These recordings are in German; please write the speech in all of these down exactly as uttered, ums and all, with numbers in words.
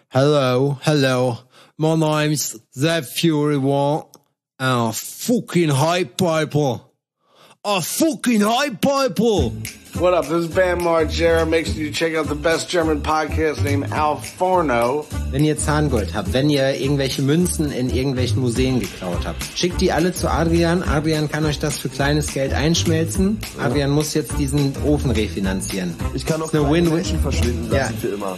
Hello, hello. My name's Zeb Fury One. I'm a fucking hype people. A fucking hype people. What up? This is Bam Margera. Make sure you check out the best German podcast named Al Forno. Wenn ihr Zahngold habt, wenn ihr irgendwelche Münzen in irgendwelchen Museen geklaut habt, schickt die alle zu Adrian. Adrian kann euch das für kleines Geld einschmelzen. Adrian muss jetzt diesen Ofen refinanzieren. Ich kann auch eine Win-Win Menschen verschwinden lassen ja. für immer.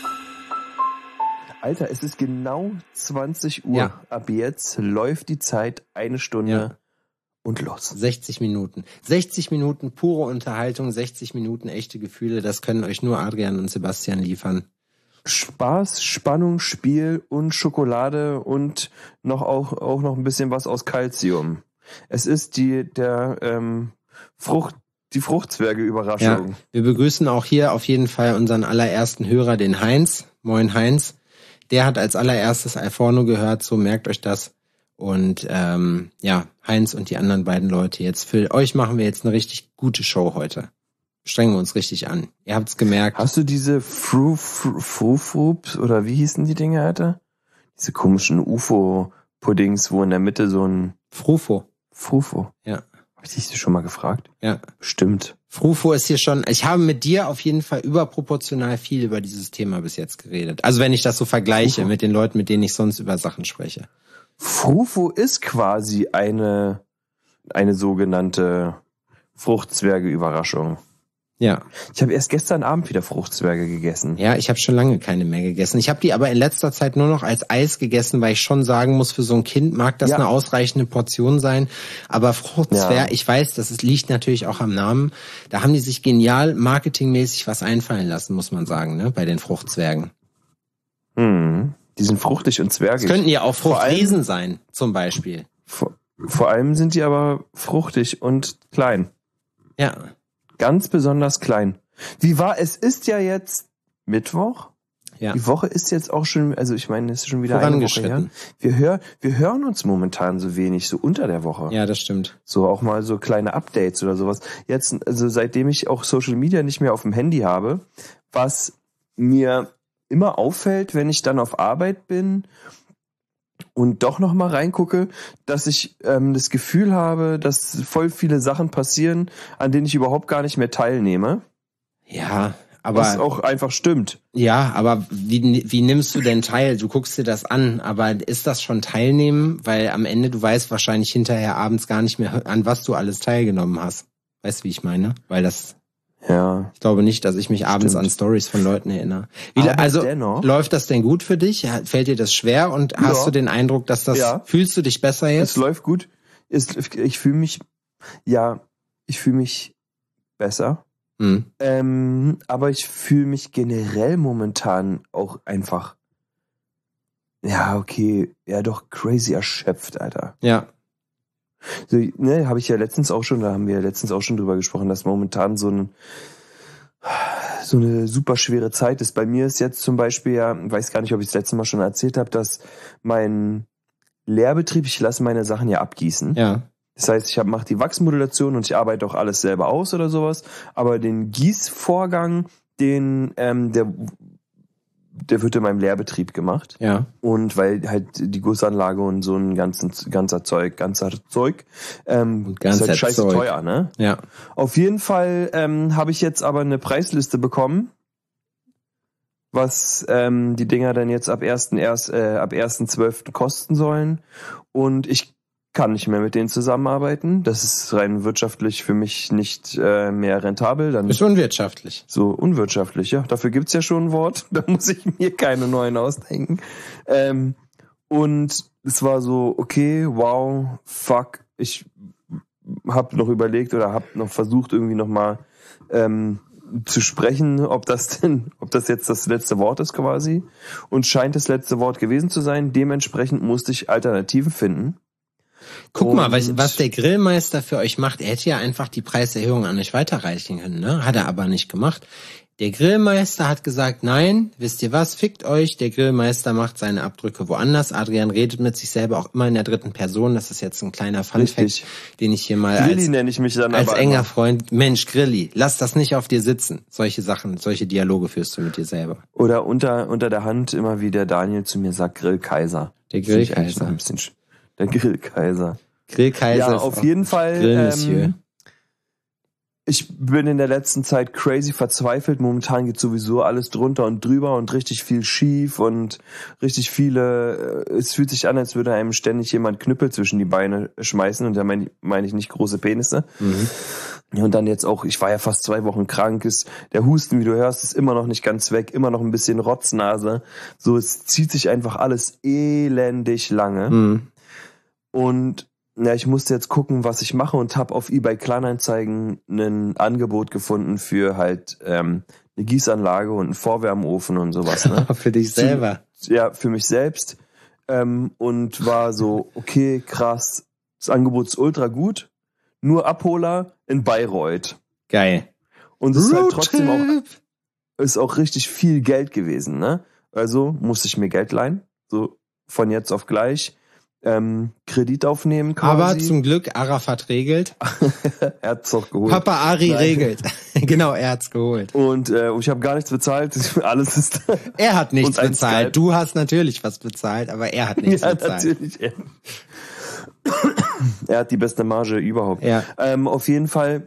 Alter, es ist genau zwanzig Uhr. Ja. Ab jetzt läuft die Zeit eine Stunde Ja. und los. sechzig Minuten. sechzig Minuten pure Unterhaltung, sechzig Minuten echte Gefühle. Das können euch nur Adrian und Sebastian liefern. Spaß, Spannung, Spiel und Schokolade und noch auch, auch noch ein bisschen was aus Calcium. Es ist die, der, ähm, Frucht, die Fruchtzwerge-Überraschung. Ja, wir begrüßen auch hier auf jeden Fall unseren allerersten Hörer, den Heinz. Moin Heinz. Der hat als allererstes Alforno gehört, so merkt euch das. Und ähm, ja, Heinz und die anderen beiden Leute jetzt. Für euch machen wir jetzt eine richtig gute Show heute. Strengen wir uns richtig an. Ihr habt's gemerkt. Hast du diese Fru Fru Fru Frups oder wie hießen die Dinge, Alter? Diese komischen U F O-Puddings, wo in der Mitte so ein Frufo. Frufo. Ja. Hab ich dich schon mal gefragt? Ja. Stimmt. Frufo ist hier schon, ich habe mit dir auf jeden Fall überproportional viel über dieses Thema bis jetzt geredet. Also wenn ich das so vergleiche Frufo. mit den Leuten, mit denen ich sonst über Sachen spreche. Frufo ist quasi eine, eine sogenannte Fruchtzwerge-Überraschung. Ja. Ich habe erst gestern Abend wieder Fruchtzwerge gegessen. Ja, ich habe schon lange keine mehr gegessen. Ich habe die aber in letzter Zeit nur noch als Eis gegessen, weil ich schon sagen muss, für so ein Kind mag das Ja. eine ausreichende Portion sein. Aber Fruchtzwerge, Ja. ich weiß, das ist, liegt natürlich auch am Namen. Da haben die sich genial marketingmäßig was einfallen lassen, muss man sagen, ne, bei den Fruchtzwergen. Hm. Die sind fruchtig und zwergig. Das könnten ja auch Vor allem- Fruchtriesen sein, zum Beispiel. Vor, vor allem sind die aber fruchtig und klein. Ja. Ganz besonders klein. Wie war, es ist ja jetzt Mittwoch. Ja. Die Woche ist jetzt auch schon, also ich meine, es ist schon wieder eine Woche her. Vorangeschritten. Wir, hör, wir hören uns momentan so wenig, so unter der Woche. Ja, das stimmt. So auch mal so kleine Updates oder sowas. Jetzt, also seitdem ich auch Social Media nicht mehr auf dem Handy habe, was mir immer auffällt, wenn ich dann auf Arbeit bin und doch noch mal reingucke, dass ich ähm, das Gefühl habe, dass voll viele Sachen passieren, an denen ich überhaupt gar nicht mehr teilnehme. Ja, aber Was auch einfach stimmt. ja, aber wie, wie nimmst du denn teil? Du guckst dir das an, aber ist das schon Teilnehmen? Weil am Ende, du weißt wahrscheinlich hinterher abends gar nicht mehr, an was du alles teilgenommen hast. Weißt du, wie ich meine? Weil das, Ja. ich glaube nicht, dass ich mich abends Stimmt. an Stories von Leuten erinnere. Wie, Aber also, dennoch- läuft das denn gut für dich? Fällt dir das schwer? Und hast Ja. du den Eindruck, dass das, Ja. fühlst du dich besser Es jetzt? läuft gut. Es, ich fühle mich, ja, ich fühle mich besser. Hm. Ähm, aber ich fühle mich generell momentan auch einfach, ja, okay, ja doch crazy erschöpft, Alter. Ja, So, ne, habe ich ja letztens auch schon, da haben wir ja letztens auch schon drüber gesprochen, dass momentan so ein so eine super schwere Zeit ist. Bei mir ist jetzt zum Beispiel ja, weiß gar nicht, ob ich das letzte Mal schon erzählt habe, dass mein Lehrbetrieb, ich lasse meine Sachen ja abgießen. ja, Das heißt, ich mache die Wachsmodulation und ich arbeite auch alles selber aus oder sowas. Aber den Gießvorgang, den ähm, der der wird in meinem Lehrbetrieb gemacht. ja, Und weil halt die Gussanlage und so ein ganzen, ganzer Zeug, ganzer Zeug, ähm, Und ganzer ist halt scheiße Zeug. teuer, ne? ja. Auf jeden Fall ähm, habe ich jetzt aber eine Preisliste bekommen, was ähm, die Dinger dann jetzt ab ersten erst äh, ab ersten zwölften kosten sollen. Und ich kann nicht mehr mit denen zusammenarbeiten. Das ist rein wirtschaftlich für mich nicht äh, mehr rentabel. Dann Ist unwirtschaftlich. so unwirtschaftlich, ja. Dafür gibt's ja schon ein Wort. Da muss ich mir keine neuen ausdenken. Ähm, und es war so, okay, wow, fuck. Ich habe noch überlegt oder habe noch versucht, irgendwie nochmal ähm, zu sprechen, ob das denn, ob das jetzt das letzte Wort ist quasi. Und scheint das letzte Wort gewesen zu sein. Dementsprechend musste ich Alternativen finden. Guck Und mal, was, was der Grillmeister für euch macht. Er hätte ja einfach die Preiserhöhung an euch weiterreichen können, ne? Hat er aber nicht gemacht. Der Grillmeister hat gesagt, nein, wisst ihr was, fickt euch, der Grillmeister macht seine Abdrücke woanders. Adrian redet mit sich selber auch immer in der dritten Person. Das ist jetzt ein kleiner Funfact, den ich hier mal Grilli als, nenne ich mich dann als aber enger immer. Freund, Mensch, Grilli, lass das nicht auf dir sitzen. Solche Sachen, solche Dialoge führst du mit dir selber. Oder unter, unter der Hand immer wie der Daniel zu mir sagt, Grillkaiser. Der Finde ich eigentlich Grillkaiser. noch ein bisschen sch- Der Grillkaiser. Grillkaiser Ja, ist auf auch jeden Fall. Grillmonsieur. Ähm, ich bin in der letzten Zeit crazy verzweifelt. Momentan geht sowieso alles drunter und drüber und richtig viel schief und richtig viele, äh, es fühlt sich an, als würde einem ständig jemand Knüppel zwischen die Beine schmeißen, und da meine meine ich nicht große Penisse. Mhm. Und dann jetzt auch, ich war ja fast zwei Wochen krank, ist der Husten, wie du hörst, ist immer noch nicht ganz weg, immer noch ein bisschen Rotznase. So, es zieht sich einfach alles elendig lange. Mhm. Und ja, ich musste jetzt gucken, was ich mache, und habe auf eBay Kleinanzeigen ein Angebot gefunden für halt ähm, eine Gießanlage und einen Vorwärmofen und sowas. Ne? Für dich selber. Ja, für mich selbst. Ähm, und war so, okay, krass, das Angebot ist ultra gut, nur Abholer in Bayreuth. Geil. Und es ist halt trotzdem auch, ist auch richtig viel Geld gewesen, ne? Also musste ich mir Geld leihen, so von jetzt auf gleich. Ähm, Kredit aufnehmen quasi. Aber zum Glück, Arafat regelt. Er hat's doch geholt. Papa Ari Nein. regelt. Genau, er hat's geholt. Und äh, ich habe gar nichts bezahlt. Alles ist Er hat nichts Und ein bezahlt. Skype. Du hast natürlich was bezahlt, aber er hat nichts ja, bezahlt. natürlich. Er, er hat die beste Marge überhaupt. Ja. Ähm, auf jeden Fall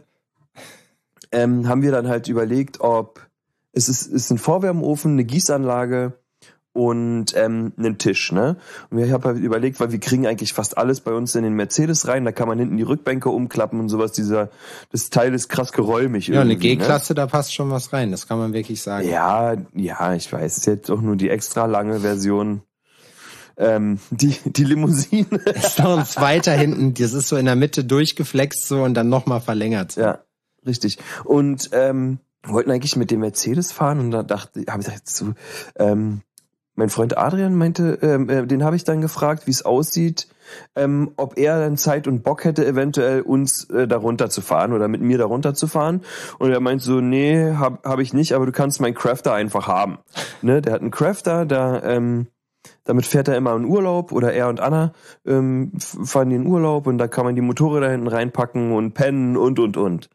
ähm, haben wir dann halt überlegt, ob es ist, ist ein Vorwärmofen, eine Gießanlage und ähm, einen Tisch, ne? Und ich habe halt überlegt, weil wir kriegen eigentlich fast alles bei uns in den Mercedes rein, da kann man hinten die Rückbänke umklappen und sowas. Dieser, das Teil ist krass geräumig. Ja, eine irgendwie, G-Klasse, da passt schon was rein. Das kann man wirklich sagen. Ne? Ja, ja, ich weiß, es ist jetzt auch nur die extra lange Version. Ähm, die, die Limousine. Ist noch ein zweiter hinten. Das ist so in der Mitte durchgeflext so und dann nochmal verlängert. Ja, richtig. Und ähm, wollten eigentlich mit dem Mercedes fahren, und da dachte, habe ich gedacht, so, ähm, mein Freund Adrian meinte, ähm, äh, den habe ich dann gefragt, wie es aussieht, ähm, ob er dann Zeit und Bock hätte, eventuell uns äh, darunter zu fahren oder mit mir darunter zu fahren. Und er meint so, nee, hab, hab ich nicht, aber du kannst meinen Crafter einfach haben. Ne, der hat einen Crafter, da ähm, damit fährt er immer in Urlaub, oder er und Anna ähm, fahren in Urlaub, und da kann man die Motorräder hinten reinpacken und pennen und, und, und.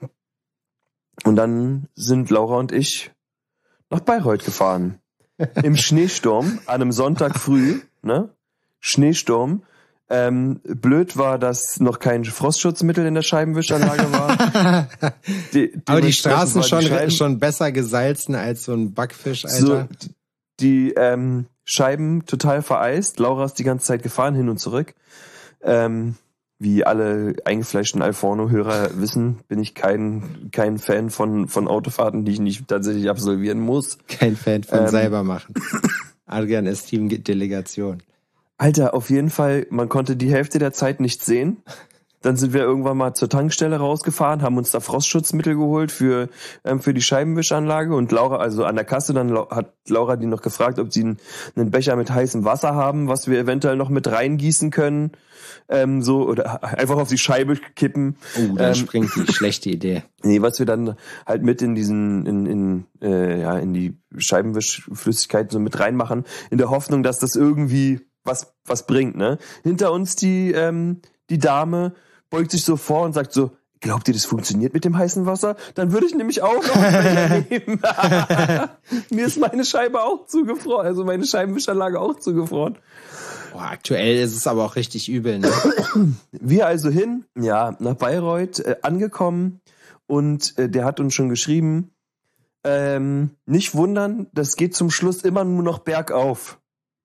Und dann sind Laura und ich nach Bayreuth gefahren. Im Schneesturm, an einem Sonntag früh, ne? Schneesturm. Ähm, blöd war, dass noch kein Frostschutzmittel in der Scheibenwischanlage war. Die, Aber die Straßen war schon, die Scheiben, schon besser gesalzen als so ein Backfisch, Alter. so, die ähm, Scheiben total vereist. Laura ist die ganze Zeit gefahren, hin und zurück. Ähm, wie alle eingefleischten Alforno-Hörer wissen, bin ich kein kein Fan von von Autofahrten, die ich nicht tatsächlich absolvieren muss. Kein Fan von Ähm, selber machen. Adrian ist Teamdelegation. Alter, auf jeden Fall, man konnte die Hälfte der Zeit nichts sehen. Dann sind wir irgendwann mal zur Tankstelle rausgefahren, haben uns da Frostschutzmittel geholt für ähm, für die Scheibenwischanlage, und Laura, also an der Kasse, dann lau- hat Laura die noch gefragt, ob sie einen, einen Becher mit heißem Wasser haben, was wir eventuell noch mit reingießen können, ähm, so, oder einfach auf die Scheibe kippen. Oh, dann ähm, springt die. Schlechte Idee. Nee, was wir dann halt mit in diesen, in, in, äh, ja, in die Scheibenwischflüssigkeit so mit reinmachen, in der Hoffnung, dass das irgendwie was, was bringt, ne? Hinter uns die, ähm, die Dame beugt sich so vor und sagt so, glaubt ihr, das funktioniert mit dem heißen Wasser? Dann würde ich nämlich auch noch einen Becher nehmen. Mir ist meine Scheibe auch zugefroren, also meine Scheibenwischanlage auch zugefroren. Boah, aktuell ist es aber auch richtig übel, ne? Wir also hin, ja, nach Bayreuth äh, angekommen, und äh, der hat uns schon geschrieben, ähm, nicht wundern, das geht zum Schluss immer nur noch bergauf.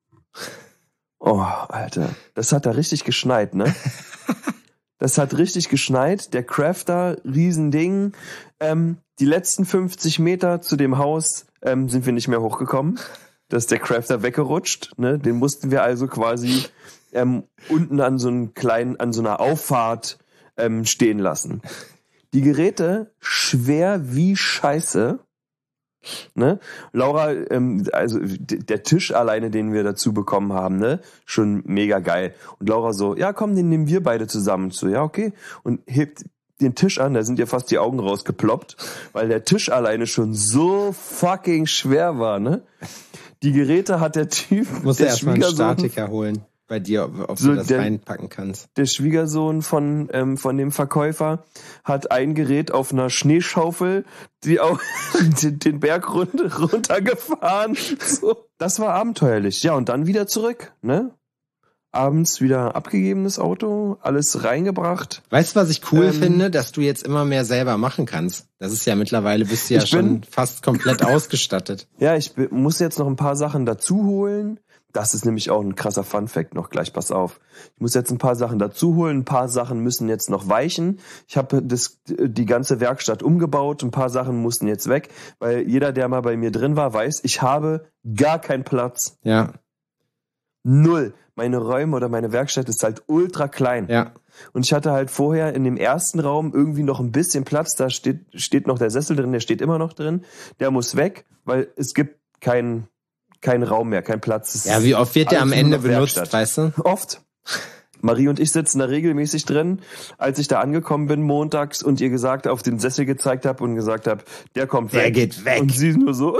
Oh, Alter, das hat da richtig geschneit, ne? Das hat richtig geschneit, der Crafter, Riesending. Ähm, die letzten fünfzig Meter zu dem Haus ähm, sind wir nicht mehr hochgekommen. Da ist der Crafter weggerutscht, ne? Den mussten wir also quasi ähm, unten an so einem kleinen, an so einer Auffahrt ähm, stehen lassen. Die Geräte schwer wie Scheiße. Ne? Laura, ähm, also d- der Tisch alleine, den wir dazu bekommen haben, ne, schon mega geil. Und Laura so, ja komm, den nehmen wir beide zusammen. So, ja okay. Und hebt den Tisch an, da sind ihr fast die Augen rausgeploppt, weil der Tisch alleine schon so fucking schwer war, ne? Die Geräte hat der Typ, Muss der ja erstmal einen Schwiegersohn, Statiker holen bei dir, ob, ob So, du das der- reinpacken kannst. der Schwiegersohn von ähm, von dem Verkäufer hat ein Gerät auf einer Schneeschaufel, die auch den den Berg runter, runtergefahren. So. Das war abenteuerlich. Ja, und dann wieder zurück, ne? Abends wieder abgegebenes Auto, alles reingebracht. Weißt du, was ich cool Ähm, finde? Dass du jetzt immer mehr selber machen kannst. Das ist ja mittlerweile, bist du ja Ich bin- schon fast komplett ausgestattet. Ja, ich be- muss jetzt noch ein paar Sachen dazu holen. Das ist nämlich auch ein krasser Funfact noch gleich, pass auf. Ich muss jetzt ein paar Sachen dazu holen, ein paar Sachen müssen jetzt noch weichen. Ich habe das die ganze Werkstatt umgebaut, ein paar Sachen mussten jetzt weg, weil jeder, der mal bei mir drin war, weiß, ich habe gar keinen Platz. Ja, Null. Meine Räume oder meine Werkstatt ist halt ultra klein. ja. Und ich hatte halt vorher in dem ersten Raum irgendwie noch ein bisschen Platz. Da steht, steht noch der Sessel drin, der steht immer noch drin. Der muss weg, weil es gibt keinen keinen Raum mehr, keinen Platz. Es Ja, wie oft wird der alles am nur Ende noch benutzt, Werkstatt. weißt du? Oft. Marie und ich sitzen da regelmäßig drin. Als ich da angekommen bin montags und ihr gesagt auf den Sessel gezeigt habe und gesagt habe, der kommt Der weg. geht weg. Und sie nur so,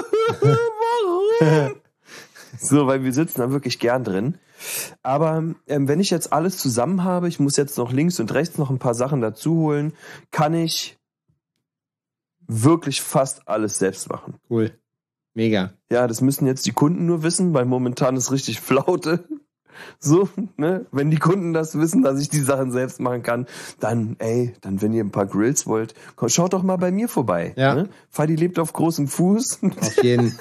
warum? So, weil wir sitzen da wirklich gern drin. Aber ähm, wenn ich jetzt alles zusammen habe, ich muss jetzt noch links und rechts noch ein paar Sachen dazu holen, kann ich wirklich fast alles selbst machen. Cool. Mega. Ja, das müssen jetzt die Kunden nur wissen, weil momentan ist richtig Flaute. So, ne? Wenn die Kunden das wissen, dass ich die Sachen selbst machen kann, dann, ey, dann, wenn ihr ein paar Grills wollt, komm, schaut doch mal bei mir vorbei. Ja. Ne? Fadi lebt auf großem Fuß. Auf jeden.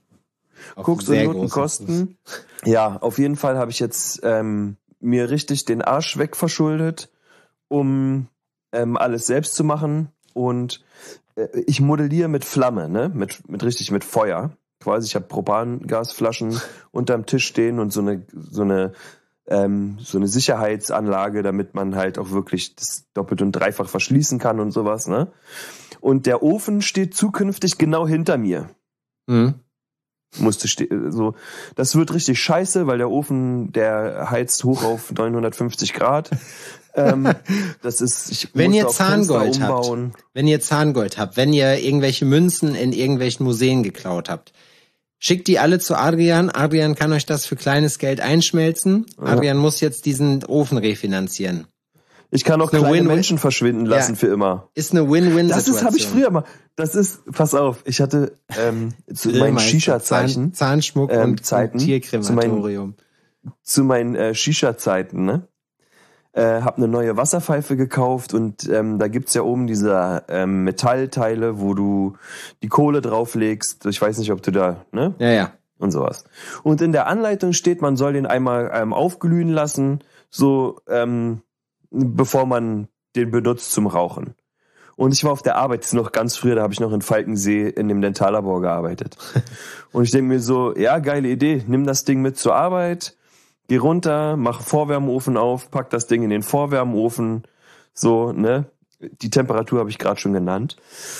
Auf Guckst sehr und Noten großen kosten. Ja, auf jeden Fall habe ich jetzt ähm, mir richtig den Arsch wegverschuldet, um ähm, alles selbst zu machen. Und äh, ich modelliere mit Flamme, ne? Mit, mit richtig mit Feuer. Quasi, ich habe Propangasflaschen unterm Tisch stehen und so eine so eine ähm, so eine Sicherheitsanlage, damit man halt auch wirklich das doppelt und dreifach verschließen kann und sowas, ne? Und der Ofen steht zukünftig genau hinter mir. Mhm. Musste ste- so, das wird richtig scheiße, weil der Ofen, der heizt hoch auf neunhundertfünfzig Grad. ähm, das ist, ich Wenn musste ihr auch Fenster Zahngold habt, umbauen. wenn ihr Zahngold habt, wenn ihr irgendwelche Münzen in irgendwelchen Museen geklaut habt, schickt die alle zu Adrian. Adrian kann euch das für kleines Geld einschmelzen. Ja. Adrian muss jetzt diesen Ofen refinanzieren. Ich kann auch ist eine kleine Win-Win- Menschen verschwinden lassen Ja. für immer. Ist eine Win-Win-Situation. Das ist, habe ich früher mal. Das ist, pass auf, ich hatte ähm, zu meinen Grillmeister, Shisha-Zeichen, Zahn, Zahnschmuck ähm, und, Zeiten, und Tierkrematorium. zu meinen äh, Shisha-Zeiten, ne? Äh, hab eine neue Wasserpfeife gekauft und ähm, da gibt's ja oben diese ähm, Metallteile, wo du die Kohle drauflegst. Ich weiß nicht, ob du da, ne? Ja, ja. Und sowas. Und in der Anleitung steht, man soll den einmal ähm, aufglühen lassen, so ähm, bevor man den benutzt zum Rauchen. Und ich war auf der Arbeit, das ist noch ganz früher, da habe ich noch in Falkensee in dem Dentallabor gearbeitet. Und ich denke mir so, ja, geile Idee, nimm das Ding mit zur Arbeit, geh runter, mach Vorwärmeofen auf, pack das Ding in den Vorwärmeofen, so, ne? Die Temperatur habe ich gerade schon genannt.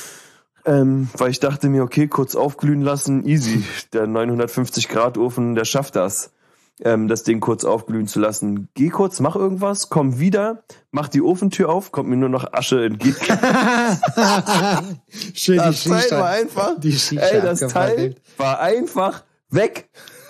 Ähm, weil ich dachte mir, okay, kurz aufglühen lassen, easy. Der neunhundertfünfzig Grad Ofen, der schafft das, ähm, das Ding kurz aufglühen zu lassen. Geh kurz, mach irgendwas, komm wieder, mach die Ofentür auf, kommt mir nur noch Asche entgegen. Schön Das Teil war einfach, die Shisha ey, das Teil abgefackelt. war einfach weg.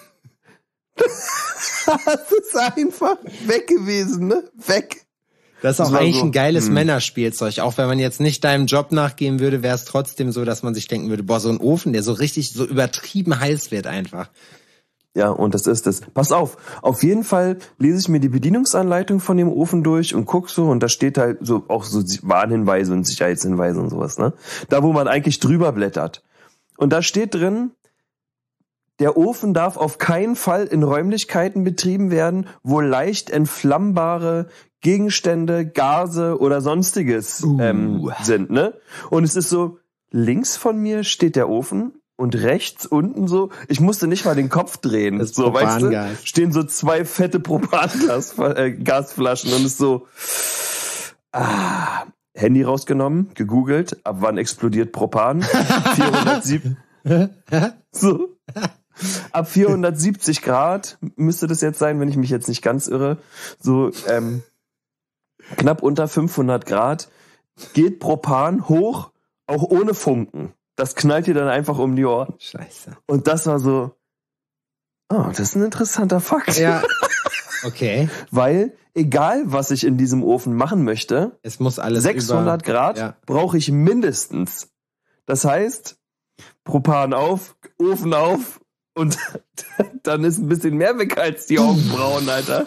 Das ist einfach weg gewesen, ne? Weg. Das ist auch Das war eigentlich so, ein geiles hm. Männerspielzeug. Auch wenn man jetzt nicht deinem Job nachgehen würde, wäre es trotzdem so, dass man sich denken würde, boah, so ein Ofen, der so richtig so übertrieben heiß wird einfach. Ja, und das ist es. Pass auf, auf jeden Fall lese ich mir die Bedienungsanleitung von dem Ofen durch und guck so und da steht halt so auch so Warnhinweise und Sicherheitshinweise und sowas, ne? Da, wo man eigentlich drüber blättert. Und da steht drin, der Ofen darf auf keinen Fall in Räumlichkeiten betrieben werden, wo leicht entflammbare Gegenstände, Gase oder sonstiges Uh. ähm, sind, ne? Und es ist so, links von mir steht der Ofen und rechts unten so, ich musste nicht mal den Kopf drehen, Das so, weißt du, Propangas. stehen so zwei fette Propangasflaschen äh, Gasflaschen und es ist so, ah, Handy rausgenommen, gegoogelt, ab wann explodiert Propan? vierhundertsiebzig so. Ab vierhundertsiebzig Grad müsste das jetzt sein, wenn ich mich jetzt nicht ganz irre. So ähm, knapp unter fünfhundert Grad geht Propan hoch, auch ohne Funken. Das knallt dir dann einfach um die Ohren. Scheiße. Und das war so, oh, das ist ein interessanter Fakt. Ja. Okay. Weil, egal was ich in diesem Ofen machen möchte, es muss alles sechshundert über, Grad ja. brauche ich mindestens. Das heißt, Propan auf, Ofen auf und dann ist ein bisschen mehr weg als die Augenbrauen, Alter.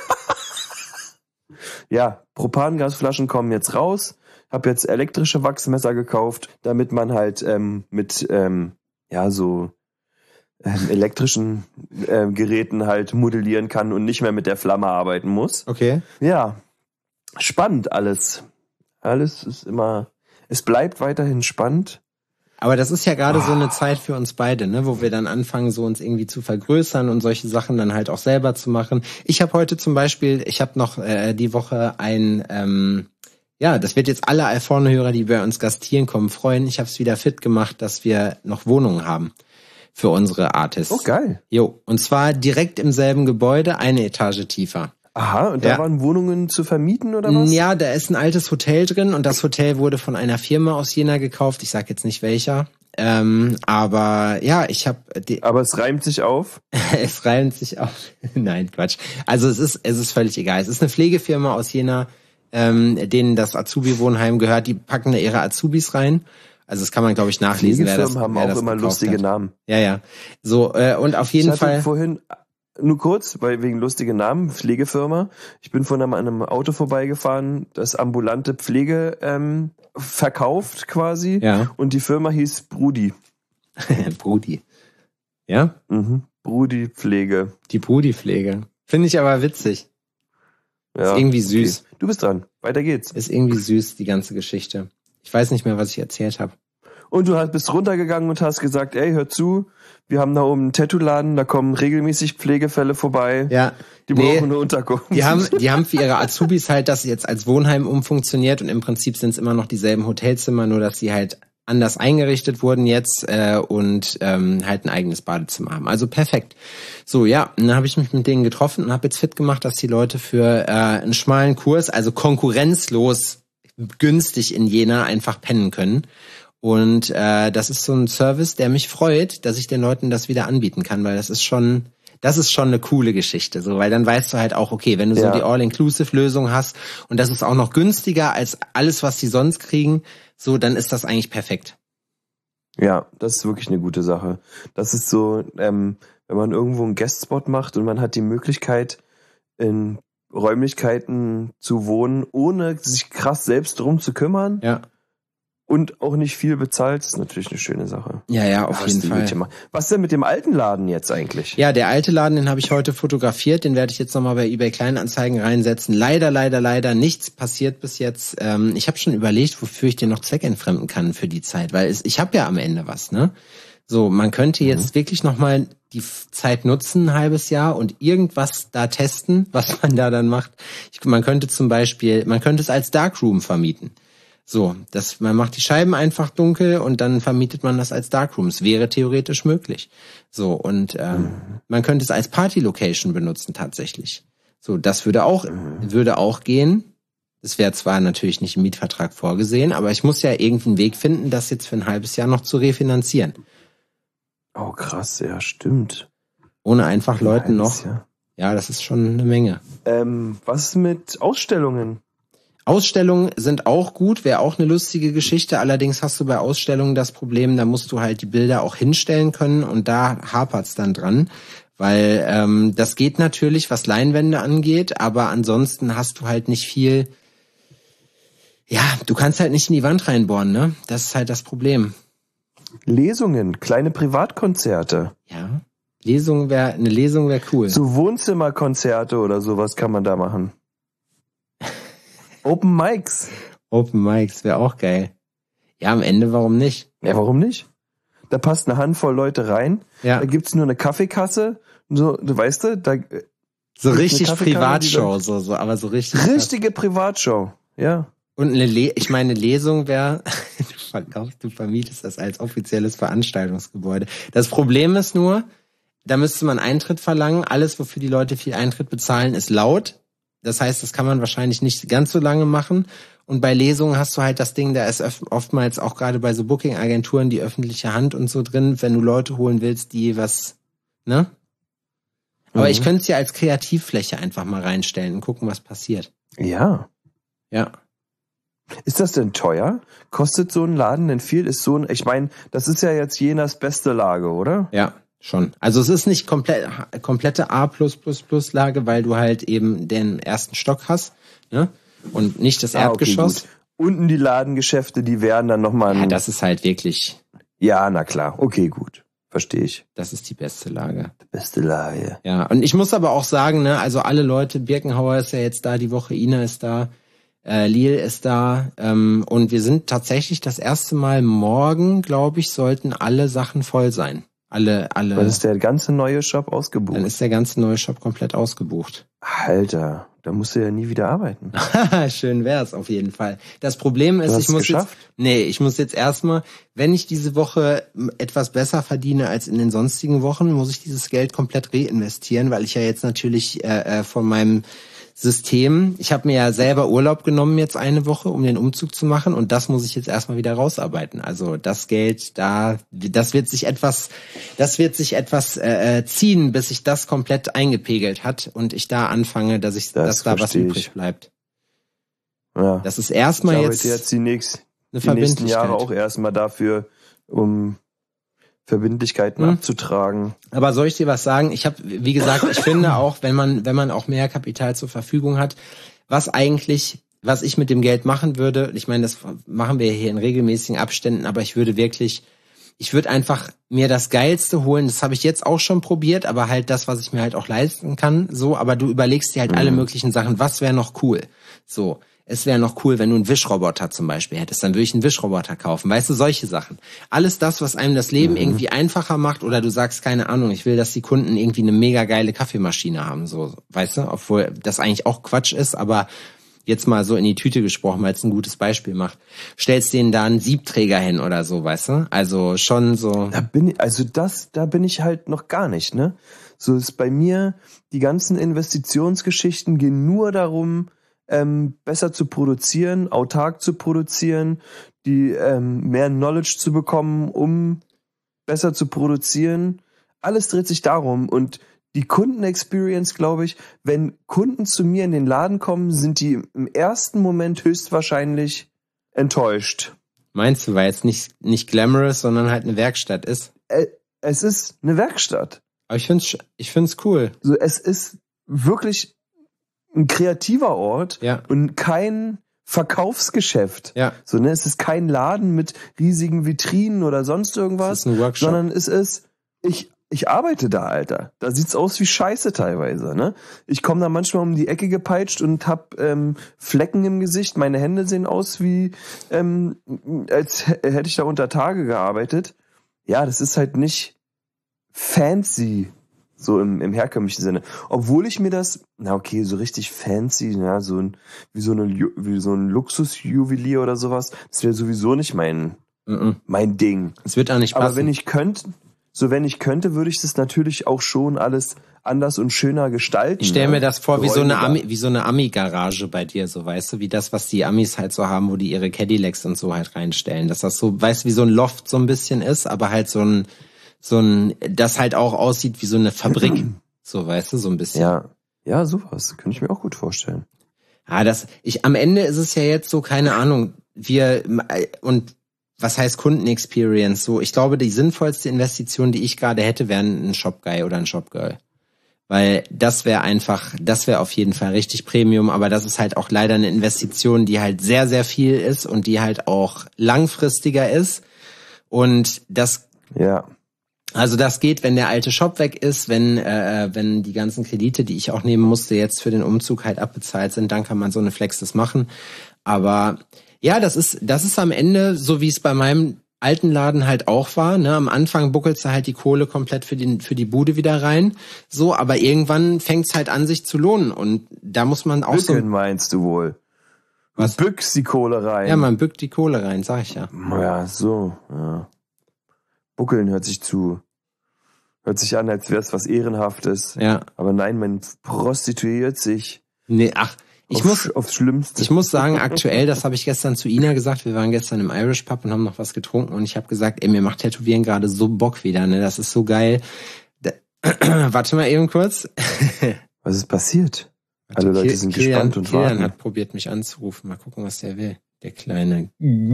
Ja, Propangasflaschen kommen jetzt raus. Hab jetzt elektrische Wachsmesser gekauft, damit man halt ähm, mit ähm, ja so ähm, elektrischen äh, Geräten halt modellieren kann und nicht mehr mit der Flamme arbeiten muss. Okay. Ja, spannend alles. Alles ist immer, es bleibt weiterhin spannend. Aber das ist ja gerade oh. so eine Zeit für uns beide, ne, wo wir dann anfangen, so uns irgendwie zu vergrößern und solche Sachen dann halt auch selber zu machen. Ich habe heute zum Beispiel, ich habe noch äh, die Woche ein, ähm, ja, das wird jetzt alle iPhone-Hörer, die bei uns gastieren kommen, freuen. Ich habe es wieder fit gemacht, dass wir noch Wohnungen haben für unsere Artists. Oh, geil. Jo, und zwar direkt im selben Gebäude, eine Etage tiefer. Aha, und da ja. waren Wohnungen zu vermieten oder was? Ja, da ist ein altes Hotel drin und das Hotel wurde von einer Firma aus Jena gekauft. Ich sag jetzt nicht welcher. Ähm, aber ja, ich habe. Aber es reimt sich auf? Es reimt sich auf. Nein, Quatsch. Also es ist, es ist völlig egal. Es ist eine Pflegefirma aus Jena, ähm, denen das Azubi-Wohnheim gehört. Die packen da ihre Azubis rein. Also das kann man, glaube ich, nachlesen. Pflegefirmen wer das, haben wer auch das immer lustige hat. Namen. Ja, ja. So äh, und auf jeden ich hatte Fall. Vorhin Nur kurz, weil wegen lustige Namen, Pflegefirma. Ich bin von einem, einem Auto vorbeigefahren, das ambulante Pflege ähm, verkauft quasi. Ja. Und die Firma hieß Brudi. Brudi. Ja? Mhm. Brudi Pflege. Die Brudi-Pflege. Finde ich aber witzig. Ja, ist irgendwie süß. Okay. Du bist dran. Weiter geht's. Ist irgendwie süß, die ganze Geschichte. Ich weiß nicht mehr, was ich erzählt habe. Und du bist runtergegangen und hast gesagt, ey, hör zu, wir haben da oben einen Tattoo-Laden, da kommen regelmäßig Pflegefälle vorbei. Ja. Die nee, brauchen eine Unterkunft. Die haben, die haben für ihre Azubis halt das jetzt als Wohnheim umfunktioniert und im Prinzip sind es immer noch dieselben Hotelzimmer, nur dass sie halt anders eingerichtet wurden jetzt äh, und ähm, halt ein eigenes Badezimmer haben. Also perfekt. So, ja, dann habe ich mich mit denen getroffen und habe jetzt fit gemacht, dass die Leute für äh, einen schmalen Kurs, also konkurrenzlos günstig in Jena einfach pennen können. Und äh, das ist so ein Service, der mich freut, dass ich den Leuten das wieder anbieten kann, weil das ist schon, das ist schon eine coole Geschichte, so, weil dann weißt du halt auch, okay, wenn du ja. so die All-Inclusive-Lösung hast und das ist auch noch günstiger als alles, was die sonst kriegen, so, dann ist das eigentlich perfekt. Ja, das ist wirklich eine gute Sache. Das ist so, ähm, wenn man irgendwo einen Guestspot macht und man hat die Möglichkeit, in Räumlichkeiten zu wohnen, ohne sich krass selbst drum zu kümmern. Ja. Und auch nicht viel bezahlt, ist natürlich eine schöne Sache. Ja, ja, auf ja, jeden Fall. Was denn mit dem alten Laden jetzt eigentlich? Ja, der alte Laden, den habe ich heute fotografiert, den werde ich jetzt nochmal bei eBay Kleinanzeigen reinsetzen. Leider, leider, leider nichts passiert bis jetzt. Ähm, ich habe schon überlegt, wofür ich den noch zweckentfremden kann für die Zeit, weil es, ich habe ja am Ende was, ne? So, man könnte jetzt mhm. wirklich nochmal die Zeit nutzen, ein halbes Jahr, und irgendwas da testen, was man da dann macht. Ich, man könnte zum Beispiel, man könnte es als Darkroom vermieten. So, das, man macht die Scheiben einfach dunkel und dann vermietet man das als Darkrooms. Wäre theoretisch möglich. So, und ähm, mhm. man könnte es als Party-Location benutzen tatsächlich. So, das würde auch, mhm. würde auch gehen. Das wäre zwar natürlich nicht im Mietvertrag vorgesehen, aber ich muss ja irgendeinen Weg finden, das jetzt für ein halbes Jahr noch zu refinanzieren. Oh krass, ja, stimmt. Ohne einfach ein Leuten noch. Jahr. Ja, das ist schon eine Menge. Ähm, was mit Ausstellungen? Ausstellungen sind auch gut, wäre auch eine lustige Geschichte. Allerdings hast du bei Ausstellungen das Problem, da musst du halt die Bilder auch hinstellen können und da hapert's dann dran. Weil ähm, das geht natürlich, was Leinwände angeht, aber ansonsten hast du halt nicht viel. Ja, du kannst halt nicht in die Wand reinbohren, ne? Das ist halt das Problem. Lesungen, kleine Privatkonzerte. Ja, Lesung wäre, eine Lesung wäre cool. So Wohnzimmerkonzerte oder sowas kann man da machen. Open Mics. Open Mics wäre auch geil. Ja, am Ende, warum nicht? Ja, warum nicht? Da passt eine Handvoll Leute rein. Ja. Da gibt's nur eine Kaffeekasse. So, du weißt du, da so richtig Privatshow, so, so, aber so richtig. Richtige Privatshow, ja. Und eine Le- ich meine, eine Lesung wäre, du verkaufst, du vermietest das als offizielles Veranstaltungsgebäude. Das Problem ist nur, da müsste man Eintritt verlangen. Alles, wofür die Leute viel Eintritt bezahlen, ist laut. Das heißt, das kann man wahrscheinlich nicht ganz so lange machen. Und bei Lesungen hast du halt das Ding, da ist oftmals auch gerade bei so Booking-Agenturen die öffentliche Hand und so drin, wenn du Leute holen willst, die was, ne? Aber mhm. ich könnte es ja als Kreativfläche einfach mal reinstellen und gucken, was passiert. Ja. Ja. Ist das denn teuer? Kostet so ein Laden denn viel? Ist so ein, ich meine, das ist ja jetzt Jenas beste Lage, oder? Ja, schon. Also es ist nicht komplett, komplette A plus plus plus Lage, weil du halt eben den ersten Stock hast, ne? Und nicht das ah, Erdgeschoss. Okay, unten die Ladengeschäfte, die wären dann nochmal... Ja, das ist halt wirklich... Ja, na klar. Okay, gut. Verstehe ich. Das ist die beste Lage. Die beste Lage. Ja, und ich muss aber auch sagen, ne, also alle Leute, Birkenhauer ist ja jetzt da die Woche, Ina ist da, Äh, Lil ist da ähm, und wir sind tatsächlich das erste Mal morgen, glaube ich, sollten alle Sachen voll sein. Alle, alle. Dann ist der ganze neue Shop ausgebucht. Dann ist der ganze neue Shop komplett ausgebucht. Alter, da musst du ja nie wieder arbeiten. Schön wär's auf jeden Fall. Das Problem ist, du hast ich muss geschafft? jetzt, nee, ich muss jetzt erstmal, wenn ich diese Woche etwas besser verdiene als in den sonstigen Wochen, muss ich dieses Geld komplett reinvestieren, weil ich ja jetzt natürlich äh, von meinem System, ich habe mir ja selber Urlaub genommen jetzt eine Woche, um den Umzug zu machen und das muss ich jetzt erstmal wieder rausarbeiten. Also das Geld da, das wird sich etwas, das wird sich etwas äh, ziehen, bis sich das komplett eingepegelt hat und ich da anfange, dass ich, das dass da was übrig ich. bleibt. Ja. Das ist erstmal ich jetzt, jetzt die, nächst, eine die nächsten Jahre auch erstmal dafür, um Verbindlichkeiten hm. abzutragen. Aber soll ich dir was sagen? Ich habe, wie gesagt, ich finde auch, wenn man, wenn man auch mehr Kapital zur Verfügung hat, was eigentlich, was ich mit dem Geld machen würde, ich meine, das machen wir hier in regelmäßigen Abständen, aber ich würde wirklich, ich würde einfach mir das Geilste holen. Das habe ich jetzt auch schon probiert, aber halt das, was ich mir halt auch leisten kann, so. Aber du überlegst dir halt mhm. alle möglichen Sachen. Was wäre noch cool? So. Es wäre noch cool, wenn du einen Wischroboter zum Beispiel hättest. Dann würde ich einen Wischroboter kaufen. Weißt du, solche Sachen. Alles das, was einem das Leben mhm. irgendwie einfacher macht oder du sagst, keine Ahnung, ich will, dass die Kunden irgendwie eine mega geile Kaffeemaschine haben. So, weißt du, obwohl das eigentlich auch Quatsch ist, aber jetzt mal so in die Tüte gesprochen, weil es ein gutes Beispiel macht. Stellst denen da einen Siebträger hin oder so, weißt du? Also schon so. Da bin ich, also das, da bin ich halt noch gar nicht, ne? So ist bei mir, die ganzen Investitionsgeschichten gehen nur darum, ähm, besser zu produzieren, autark zu produzieren, die ähm, mehr Knowledge zu bekommen, um besser zu produzieren. Alles dreht sich darum und die Kundenexperience, glaube ich, wenn Kunden zu mir in den Laden kommen, sind die im ersten Moment höchstwahrscheinlich enttäuscht. Meinst du, weil es nicht, nicht glamorous, sondern halt eine Werkstatt ist? Äh, es ist eine Werkstatt. Aber ich find's, ich find's cool. So, es ist wirklich ein kreativer Ort ja. und kein Verkaufsgeschäft. Ja. So, ne, es ist kein Laden mit riesigen Vitrinen oder sonst irgendwas, es ist ein Workshop. sondern es ist, ich, ich arbeite da, Alter. Da sieht's aus wie Scheiße teilweise, ne? Ich komme da manchmal um die Ecke gepeitscht und hab ähm, Flecken im Gesicht. Meine Hände sehen aus wie, ähm, als h- hätte ich da unter Tage gearbeitet. Ja, das ist halt nicht fancy, so im, im herkömmlichen Sinne. Obwohl ich mir das, na okay, so richtig fancy, ja, so ein, wie so eine, wie so ein Luxusjuwelier oder sowas, das wäre sowieso nicht mein, Mm-mm. mein Ding. Es wird auch nicht passen. Aber wenn ich könnte, so wenn ich könnte, würde ich das natürlich auch schon alles anders und schöner gestalten. Ich stelle mir ne? das vor, wie so eine Räume Ami, wie so eine Ami-Garage bei dir, so, weißt du, wie das, was die Amis halt so haben, wo die ihre Cadillacs und so halt reinstellen. Dass das so, weißt du, wie so ein Loft so ein bisschen ist, aber halt so ein, so ein, das halt auch aussieht wie so eine Fabrik. So, weißt du, so ein bisschen. Ja, ja, sowas. Könnte ich mir auch gut vorstellen. Ah, das, ich, am Ende ist es ja jetzt so, keine Ahnung, wir, und was heißt Kundenexperience? So, ich glaube, die sinnvollste Investition, die ich gerade hätte, wäre ein Shopguy oder ein Shopgirl. Weil das wäre einfach, das wäre auf jeden Fall richtig Premium, aber das ist halt auch leider eine Investition, die halt sehr, sehr viel ist und die halt auch langfristiger ist. Und das, ja. Also das geht, wenn der alte Shop weg ist, wenn äh, wenn die ganzen Kredite, die ich auch nehmen musste, jetzt für den Umzug halt abbezahlt sind, dann kann man so eine Flex das machen. Aber ja, das ist das ist am Ende, so wie es bei meinem alten Laden halt auch war, ne? Am Anfang buckelst du halt die Kohle komplett für den für die Bude wieder rein, so, aber irgendwann fängt's halt an, sich zu lohnen und da muss man auch Bücken so. meinst du wohl? Was? Bückst die Kohle rein. Ja, man bückt die Kohle rein, sag ich ja. Ja, so. Ja. Buckeln hört sich zu. Hört sich an, als wäre es was Ehrenhaftes. Ja. Aber nein, man prostituiert sich. Nee, ach, ich auf, muss, aufs Schlimmste. ich muss sagen, aktuell, das habe ich gestern zu Ina gesagt, wir waren gestern im Irish Pub und haben noch was getrunken und ich habe gesagt, ey, mir macht Tätowieren gerade so Bock wieder, ne, das ist so geil. Da, warte mal eben kurz. Was ist passiert? Alle Leute sind Kilian, gespannt und Kilian warten. hat probiert, mich anzurufen. Mal gucken, was der will. Der kleine,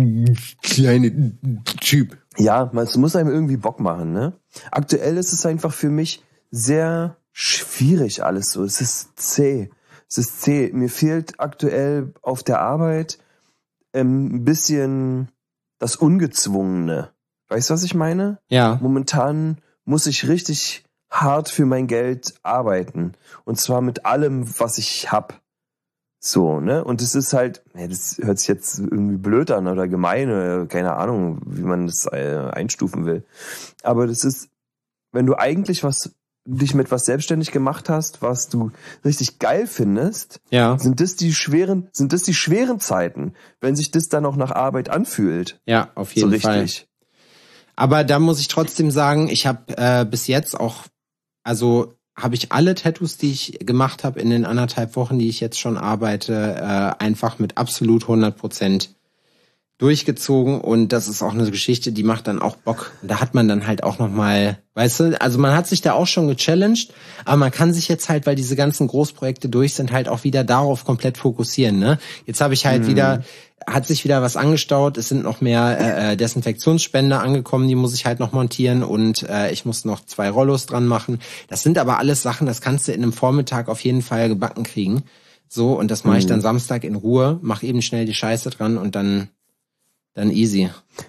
kleine Typ. Ja, es muss einem irgendwie Bock machen, ne? Aktuell ist es einfach für mich sehr schwierig alles so. Es ist zäh. Es ist zäh. Mir fehlt aktuell auf der Arbeit ähm, ein bisschen das Ungezwungene. Weißt du, was ich meine? Ja. Momentan muss ich richtig hart für mein Geld arbeiten. Und zwar mit allem, was ich hab. So, ne? Und es ist halt, ja, das hört sich jetzt irgendwie blöd an oder gemein oder keine Ahnung, wie man das äh, einstufen will. Aber das ist, wenn du eigentlich was, dich mit was selbstständig gemacht hast, was du richtig geil findest, Ja. sind das die schweren, sind das die schweren Zeiten, wenn sich das dann auch nach Arbeit anfühlt. Ja, auf jeden so Fall. richtig. Aber da muss ich trotzdem sagen, ich habe äh, bis jetzt auch, also habe ich alle Tattoos, die ich gemacht habe in den anderthalb Wochen, die ich jetzt schon arbeite, äh, einfach mit absolut hundert Prozent durchgezogen. Und das ist auch eine Geschichte, die macht dann auch Bock. Da hat man dann halt auch nochmal, weißt du, also man hat sich da auch schon gechallenged, aber man kann sich jetzt halt, weil diese ganzen Großprojekte durch sind, halt auch wieder darauf komplett fokussieren, ne? Jetzt habe ich halt mhm. wieder, hat sich wieder was angestaut, es sind noch mehr äh, Desinfektionsspender angekommen, die muss ich halt noch montieren und äh, ich muss noch zwei Rollos dran machen. Das sind aber alles Sachen, das kannst du in einem Vormittag auf jeden Fall gebacken kriegen. So, und das mache ich dann Samstag in Ruhe, mach eben schnell die Scheiße dran und dann Dann easy.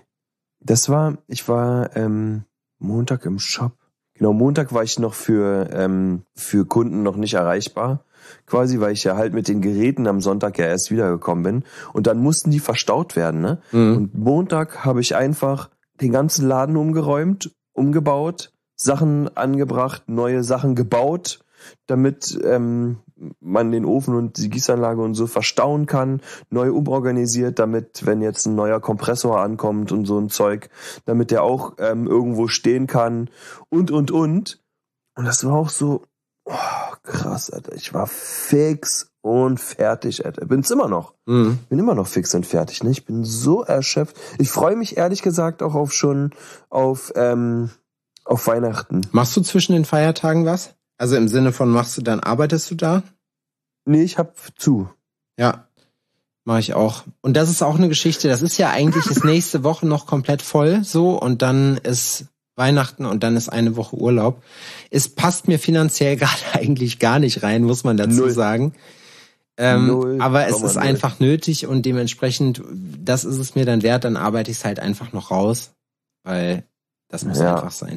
Das war, ich war ähm, Montag im Shop. Genau, Montag war ich noch für ähm, für Kunden noch nicht erreichbar. Quasi, weil ich ja halt mit den Geräten am Sonntag ja erst wiedergekommen bin. Und dann mussten die verstaut werden, ne? Mhm. Und Montag habe ich einfach den ganzen Laden umgeräumt, umgebaut, Sachen angebracht, neue Sachen gebaut, damit ähm, man den Ofen und die Gießanlage und so verstauen kann, neu umorganisiert, damit, wenn jetzt ein neuer Kompressor ankommt und so ein Zeug, damit der auch ähm, irgendwo stehen kann und, und, und. Und das war auch so, oh, krass, Alter. Ich war fix und fertig, Alter. Bin's immer noch. Mhm. Bin immer noch fix und fertig, ne? Ich bin so erschöpft. Ich freue mich ehrlich gesagt auch auf schon auf, ähm, auf Weihnachten. Machst du zwischen den Feiertagen was? Also im Sinne von, machst du dann, arbeitest du da? Nee, ich hab zu. Ja, mache ich auch. Und das ist auch eine Geschichte, das ist ja eigentlich ist nächste Woche noch komplett voll so und dann ist Weihnachten und dann ist eine Woche Urlaub. Es passt mir finanziell gerade eigentlich gar nicht rein, muss man dazu Null. sagen. Ähm, Null, aber es ist null. einfach nötig und dementsprechend, das ist es mir dann wert, dann arbeite ich es halt einfach noch raus, weil das muss ja. einfach sein.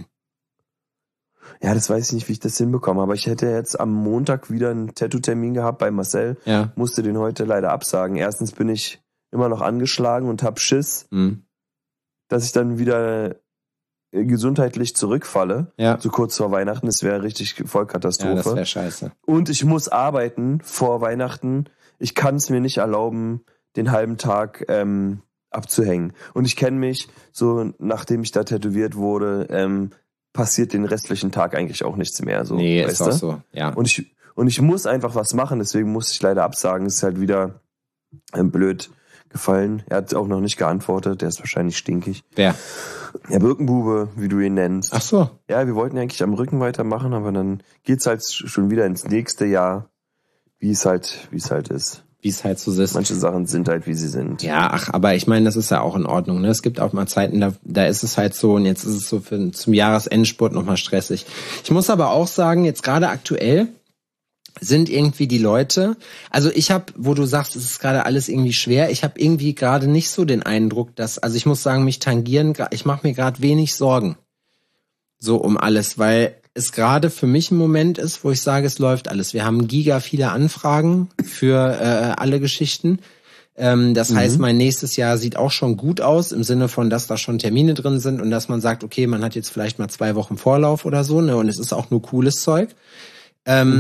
Ja, das weiß ich nicht, wie ich das hinbekomme, aber ich hätte jetzt am Montag wieder einen Tattoo-Termin gehabt bei Marcel, ja. musste den heute leider absagen. Erstens bin ich immer noch angeschlagen und hab Schiss, mhm. dass ich dann wieder gesundheitlich zurückfalle, ja. so kurz vor Weihnachten. Das wäre richtig Vollkatastrophe. Ja, das wäre scheiße. Und ich muss arbeiten vor Weihnachten. Ich kann es mir nicht erlauben, den halben Tag ähm, abzuhängen. Und ich kenne mich, so nachdem ich da tätowiert wurde, ähm, passiert den restlichen Tag eigentlich auch nichts mehr. So, nee, weißt ist auch du? so, ja. Und ich, und ich muss einfach was machen, deswegen muss ich leider absagen. Ist halt wieder ähm, blöd gefallen. Er hat auch noch nicht geantwortet, der ist wahrscheinlich stinkig. Wer? Ja, Birkenbube, wie du ihn nennst. Ach so. Ja, wir wollten eigentlich am Rücken weitermachen, aber dann geht's halt schon wieder ins nächste Jahr, wie es halt, wie es halt ist. Wie es halt so ist. Manche Sachen sind halt, wie sie sind. Ja, ach, aber ich meine, das ist ja auch in Ordnung. Ne? Es gibt auch mal Zeiten, da, da ist es halt so und jetzt ist es so für, zum Jahresendspurt nochmal stressig. Ich muss aber auch sagen, jetzt gerade aktuell sind irgendwie die Leute, also ich habe, wo du sagst, es ist gerade alles irgendwie schwer, ich habe irgendwie gerade nicht so den Eindruck, dass, also ich muss sagen, mich tangieren, ich mache mir gerade wenig Sorgen so um alles, weil es gerade für mich ein Moment ist, wo ich sage, es läuft alles. Wir haben giga viele Anfragen für äh, alle Geschichten. Ähm, das mhm. heißt, mein nächstes Jahr sieht auch schon gut aus, im Sinne von, dass da schon Termine drin sind und dass man sagt, okay, man hat jetzt vielleicht mal zwei Wochen Vorlauf oder so, ne, und es ist auch nur cooles Zeug. Ähm, mhm.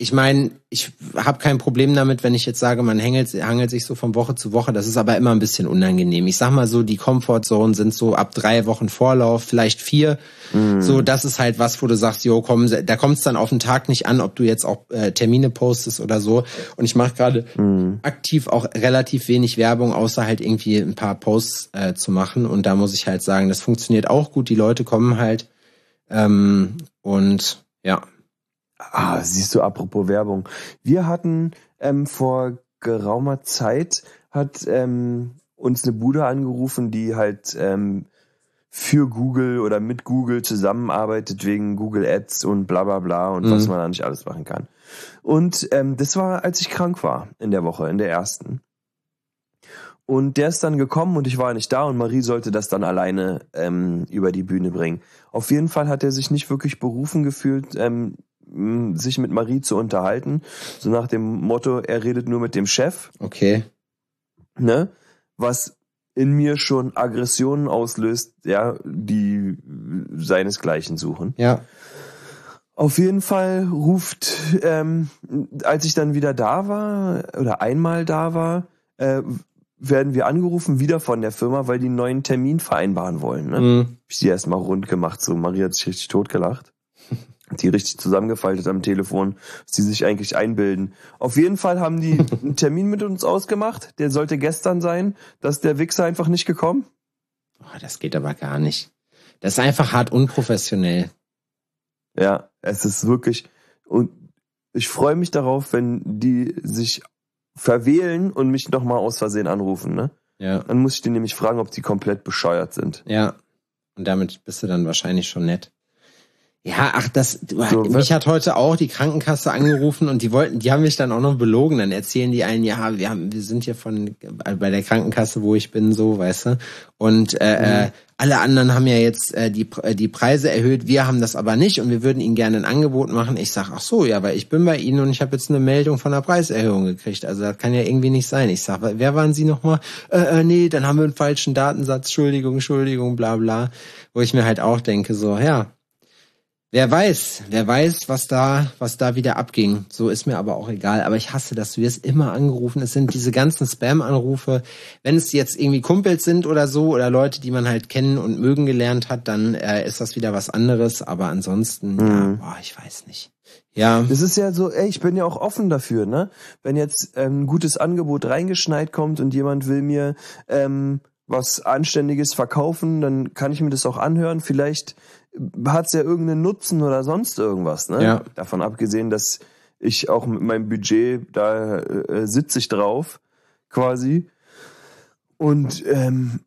ich meine, ich habe kein Problem damit, wenn ich jetzt sage, man hangelt, hangelt sich so von Woche zu Woche. Das ist aber immer ein bisschen unangenehm. Ich sag mal so, die Comfortzone sind so ab drei Wochen Vorlauf, vielleicht vier. Mm. So, das ist halt was, wo du sagst, jo, komm, da kommt es dann auf den Tag nicht an, ob du jetzt auch äh, Termine postest oder so. Und ich mache gerade mm. aktiv auch relativ wenig Werbung, außer halt irgendwie ein paar Posts äh, zu machen. Und da muss ich halt sagen, das funktioniert auch gut. Die Leute kommen halt ähm, und ja. Ah, siehst du, apropos Werbung. Wir hatten ähm, vor geraumer Zeit, hat ähm, uns eine Bude angerufen, die halt ähm, für Google oder mit Google zusammenarbeitet wegen Google Ads und bla bla bla und mhm. was man da nicht alles machen kann. Und ähm, das war, als ich krank war in der Woche, in der ersten. Und der ist dann gekommen und ich war nicht da und Marie sollte das dann alleine ähm, über die Bühne bringen. Auf jeden Fall hat er sich nicht wirklich berufen gefühlt, ähm, sich mit Marie zu unterhalten, so nach dem Motto, er redet nur mit dem Chef. Okay. Ne? Was in mir schon Aggressionen auslöst, ja, die seinesgleichen suchen. Ja. Auf jeden Fall ruft, ähm, als ich dann wieder da war, oder einmal da war, äh, werden wir angerufen, wieder von der Firma, weil die einen neuen Termin vereinbaren wollen. Ne? Mhm. Hab ich die erstmal rund gemacht, so Marie hat sich richtig totgelacht. Die richtig zusammengefaltet am Telefon, dass die sich eigentlich einbilden. Auf jeden Fall haben die einen Termin mit uns ausgemacht, der sollte gestern sein, dass der Wichser einfach nicht gekommen. Oh, das geht aber gar nicht. Das ist einfach hart unprofessionell. Ja, es ist wirklich, und ich freue mich darauf, wenn die sich verwählen und mich nochmal aus Versehen anrufen, ne? Ja. Dann muss ich die nämlich fragen, ob die komplett bescheuert sind. Ja, und damit bist du dann wahrscheinlich schon nett. Ja, ach, das, so, mich hat heute auch die Krankenkasse angerufen und die wollten, die haben mich dann auch noch belogen. Dann erzählen die einen, ja, wir haben, wir sind hier von, bei der Krankenkasse, wo ich bin, so, weißt du. Und, äh, mhm. äh, alle anderen haben ja jetzt, äh, die, die Preise erhöht. Wir haben das aber nicht und wir würden ihnen gerne ein Angebot machen. Ich sag, ach so, ja, weil ich bin bei Ihnen und ich habe jetzt eine Meldung von einer Preiserhöhung gekriegt. Also das kann ja irgendwie nicht sein. Ich sag, wer waren Sie nochmal? Äh, äh, nee, dann haben wir einen falschen Datensatz. Entschuldigung, Entschuldigung, bla, bla. Wo ich mir halt auch denke, so, ja. Wer weiß, wer weiß, was da, was da wieder abging. So ist mir aber auch egal. Aber ich hasse das. Du wirst immer angerufen. Es sind diese ganzen Spam-Anrufe. Wenn es jetzt irgendwie Kumpels sind oder so oder Leute, die man halt kennen und mögen gelernt hat, dann äh, ist das wieder was anderes. Aber ansonsten, mhm. ja, boah, ich weiß nicht. Ja. Das ist ja so, ey, ich bin ja auch offen dafür, ne? Wenn jetzt ähm, ein gutes Angebot reingeschneit kommt und jemand will mir ähm, was Anständiges verkaufen, dann kann ich mir das auch anhören. Vielleicht hat's ja irgendeinen Nutzen oder sonst irgendwas, ne? Ja. Davon abgesehen, dass ich auch mit meinem Budget, da äh, sitze ich drauf, quasi. Und, ähm,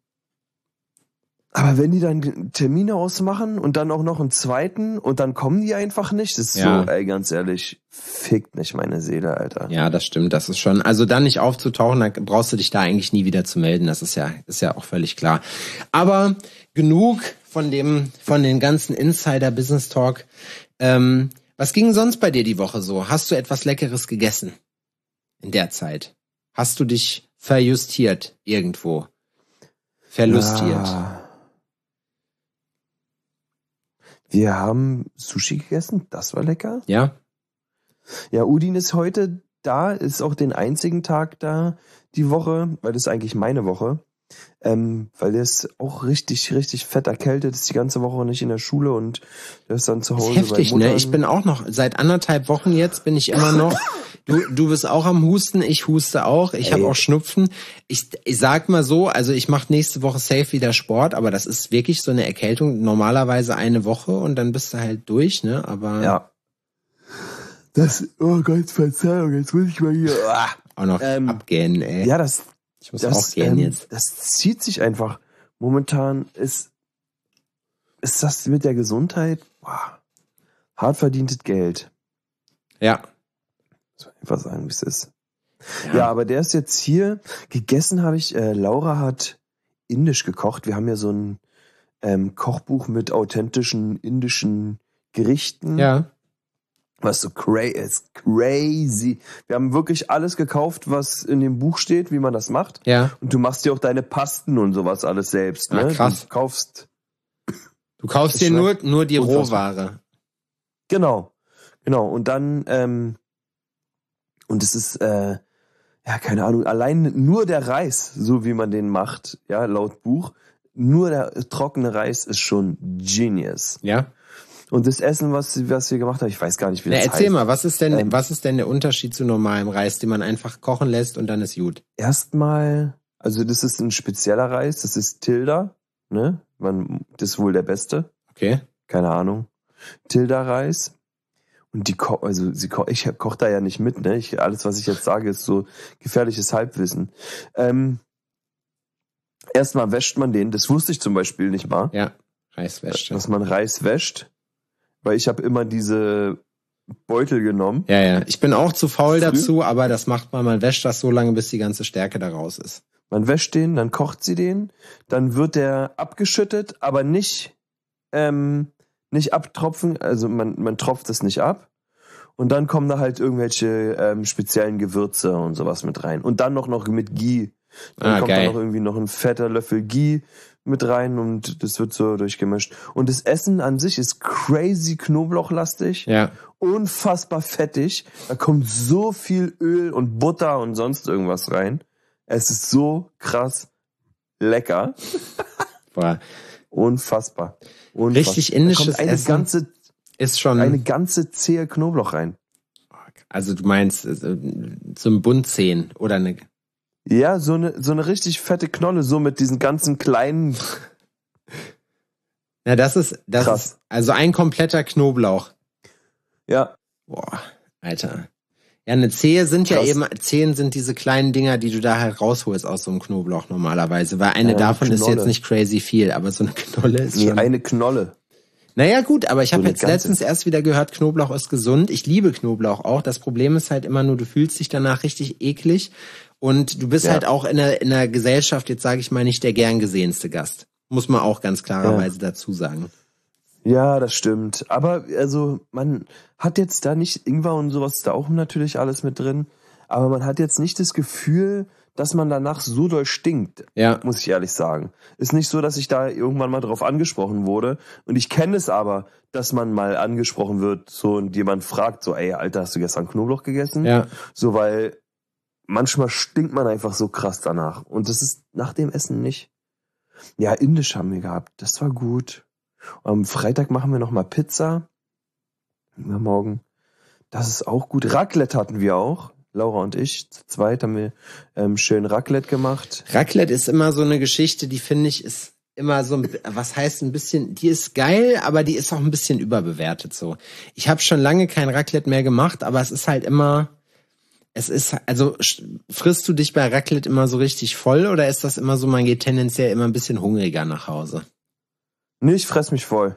aber wenn die dann Termine ausmachen und dann auch noch einen zweiten und dann kommen die einfach nicht, das ist ja. so, ey, ganz ehrlich, fickt nicht meine Seele, Alter. Ja, das stimmt, das ist schon, also dann nicht aufzutauchen, dann brauchst du dich da eigentlich nie wieder zu melden, das ist ja, ist ja auch völlig klar. Aber genug von dem, von den ganzen Insider-Business-Talk. Ähm, was ging sonst bei dir die Woche so? Hast du etwas Leckeres gegessen in der Zeit? Hast du dich verjustiert irgendwo? Verlustiert? Ja. Wir haben Sushi gegessen, das war lecker. Ja. Ja, Udin ist heute da, ist auch den einzigen Tag da die Woche, weil das ist eigentlich meine Woche. Ähm, weil der ist auch richtig, richtig fett erkältet, ist die ganze Woche nicht in der Schule und der ist dann zu Hause. Das ist heftig, bei Muttern. Ne? Ich bin auch noch, seit anderthalb Wochen jetzt bin ich immer noch, du, du bist auch am Husten, ich huste auch, ich habe auch Schnupfen. Ich, ich sag mal so, also ich mache nächste Woche safe wieder Sport, aber das ist wirklich so eine Erkältung, normalerweise eine Woche und dann bist du halt durch, ne, aber. Ja. Das, oh Gott, Verzeihung, jetzt muss ich mal hier. Ah, auch noch ähm, abgähnen, ey. Ja, das, Ich muss das, auch gehen ähm, jetzt. Das zieht sich einfach. Momentan ist, ist das mit der Gesundheit, boah, hart verdientes Geld. Ja. Muss man einfach sagen, wie es ist. Ja. ja, aber der ist jetzt hier. Gegessen habe ich, äh, Laura hat indisch gekocht. Wir haben ja so ein ähm, Kochbuch mit authentischen indischen Gerichten. Ja. Was so crazy ist, crazy. Wir haben wirklich alles gekauft, was in dem Buch steht, wie man das macht. Ja. Und du machst dir auch deine Pasten und sowas alles selbst. Ne? Ah, krass. Du kaufst. Du kaufst dir nur, nur die Rohware. Genau. Genau. Und dann ähm, Und es ist, äh, ja, keine Ahnung, allein nur der Reis, so wie man den macht, ja, laut Buch, nur der trockene Reis ist schon genius. Ja. Und das Essen, was, was wir gemacht haben, ich weiß gar nicht, wie Na, das erzähl heißt. mal, was ist denn, Ähm, was ist denn der Unterschied zu normalem Reis, den man einfach kochen lässt und dann ist gut? Erstmal, also das ist ein spezieller Reis, das ist Tilda, ne? Man, das ist wohl der beste, Okay. keine Ahnung. Tilda-Reis. Und die ko also sie ko ich koche da ja nicht mit, ne? Ich, alles, was ich jetzt sage, ist so gefährliches Halbwissen. Ähm, erstmal wäscht man den, das wusste ich zum Beispiel nicht mal, Ja, Reiswäsche. dass man Reis wäscht, weil ich habe immer diese Beutel genommen. Ja, ja. Ich bin auch zu faul Früh? dazu, aber das macht man. Man wäscht das so lange, bis die ganze Stärke da raus ist. Man wäscht den, dann kocht sie den, dann wird der abgeschüttet, aber nicht ähm, nicht abtropfen, also man man tropft es nicht ab. Und dann kommen da halt irgendwelche ähm, speziellen Gewürze und sowas mit rein. Und dann noch noch mit Ghee. Dann Ah, kommt geil. da noch irgendwie noch ein fetter Löffel Ghee mit rein und das wird so durchgemischt. Und das Essen an sich ist crazy knoblauchlastig, Ja. unfassbar fettig. Da kommt so viel Öl und Butter und sonst irgendwas rein. Es ist so krass lecker. Boah. Unfassbar. Unfassbar. Richtig indisches da kommt eine Essen ganze, ist schon. eine ganze Zehe Knoblauch rein. Also du meinst äh, so ein Bundzehen oder eine. Ja, so eine, so eine richtig fette Knolle, so mit diesen ganzen kleinen. Na, das ist, das Krass. ist, also ein kompletter Knoblauch. Ja. Boah, Alter. Ja, eine Zehe sind ja Krass. eben, Zehen sind diese kleinen Dinger, die du da halt rausholst aus so einem Knoblauch normalerweise, weil eine Ja, davon ist Knolle. jetzt nicht crazy viel, aber so eine Knolle ist Nee, schon. eine Knolle. Naja, gut, aber ich So habe eine jetzt ganze. letztens erst wieder gehört, Knoblauch ist gesund. Ich liebe Knoblauch auch. Das Problem ist halt immer nur, du fühlst dich danach richtig eklig und du bist Ja. halt auch in der, in der Gesellschaft, jetzt sage ich mal, nicht der gern gesehenste Gast. Muss man auch ganz klarerweise dazu sagen. Ja, das stimmt. Aber also man hat jetzt da nicht, Ingwer und sowas ist da auch natürlich alles mit drin, aber man hat jetzt nicht das Gefühl, dass man danach so doll stinkt, Ja. muss ich ehrlich sagen. Ist nicht so, dass ich da irgendwann mal drauf angesprochen wurde und ich kenne es aber, dass man mal angesprochen wird, so und jemand fragt so, ey, Alter, hast du gestern Knoblauch gegessen? Ja. So, weil manchmal stinkt man einfach so krass danach und das ist nach dem Essen nicht. Ja, indisch haben wir gehabt, das war gut. Am Freitag machen wir nochmal Pizza. Morgen. Das ist auch gut. Raclette hatten wir auch. Laura und ich. Zu zweit haben wir ähm, schön Raclette gemacht. Raclette ist immer so eine Geschichte, die finde ich ist immer so, ein, was heißt ein bisschen, die ist geil, aber die ist auch ein bisschen überbewertet so. Ich habe schon lange kein Raclette mehr gemacht, aber es ist halt immer, es ist, also frisst du dich bei Raclette immer so richtig voll oder ist das immer so, man geht tendenziell immer ein bisschen hungriger nach Hause? Nee, ich fress mich voll.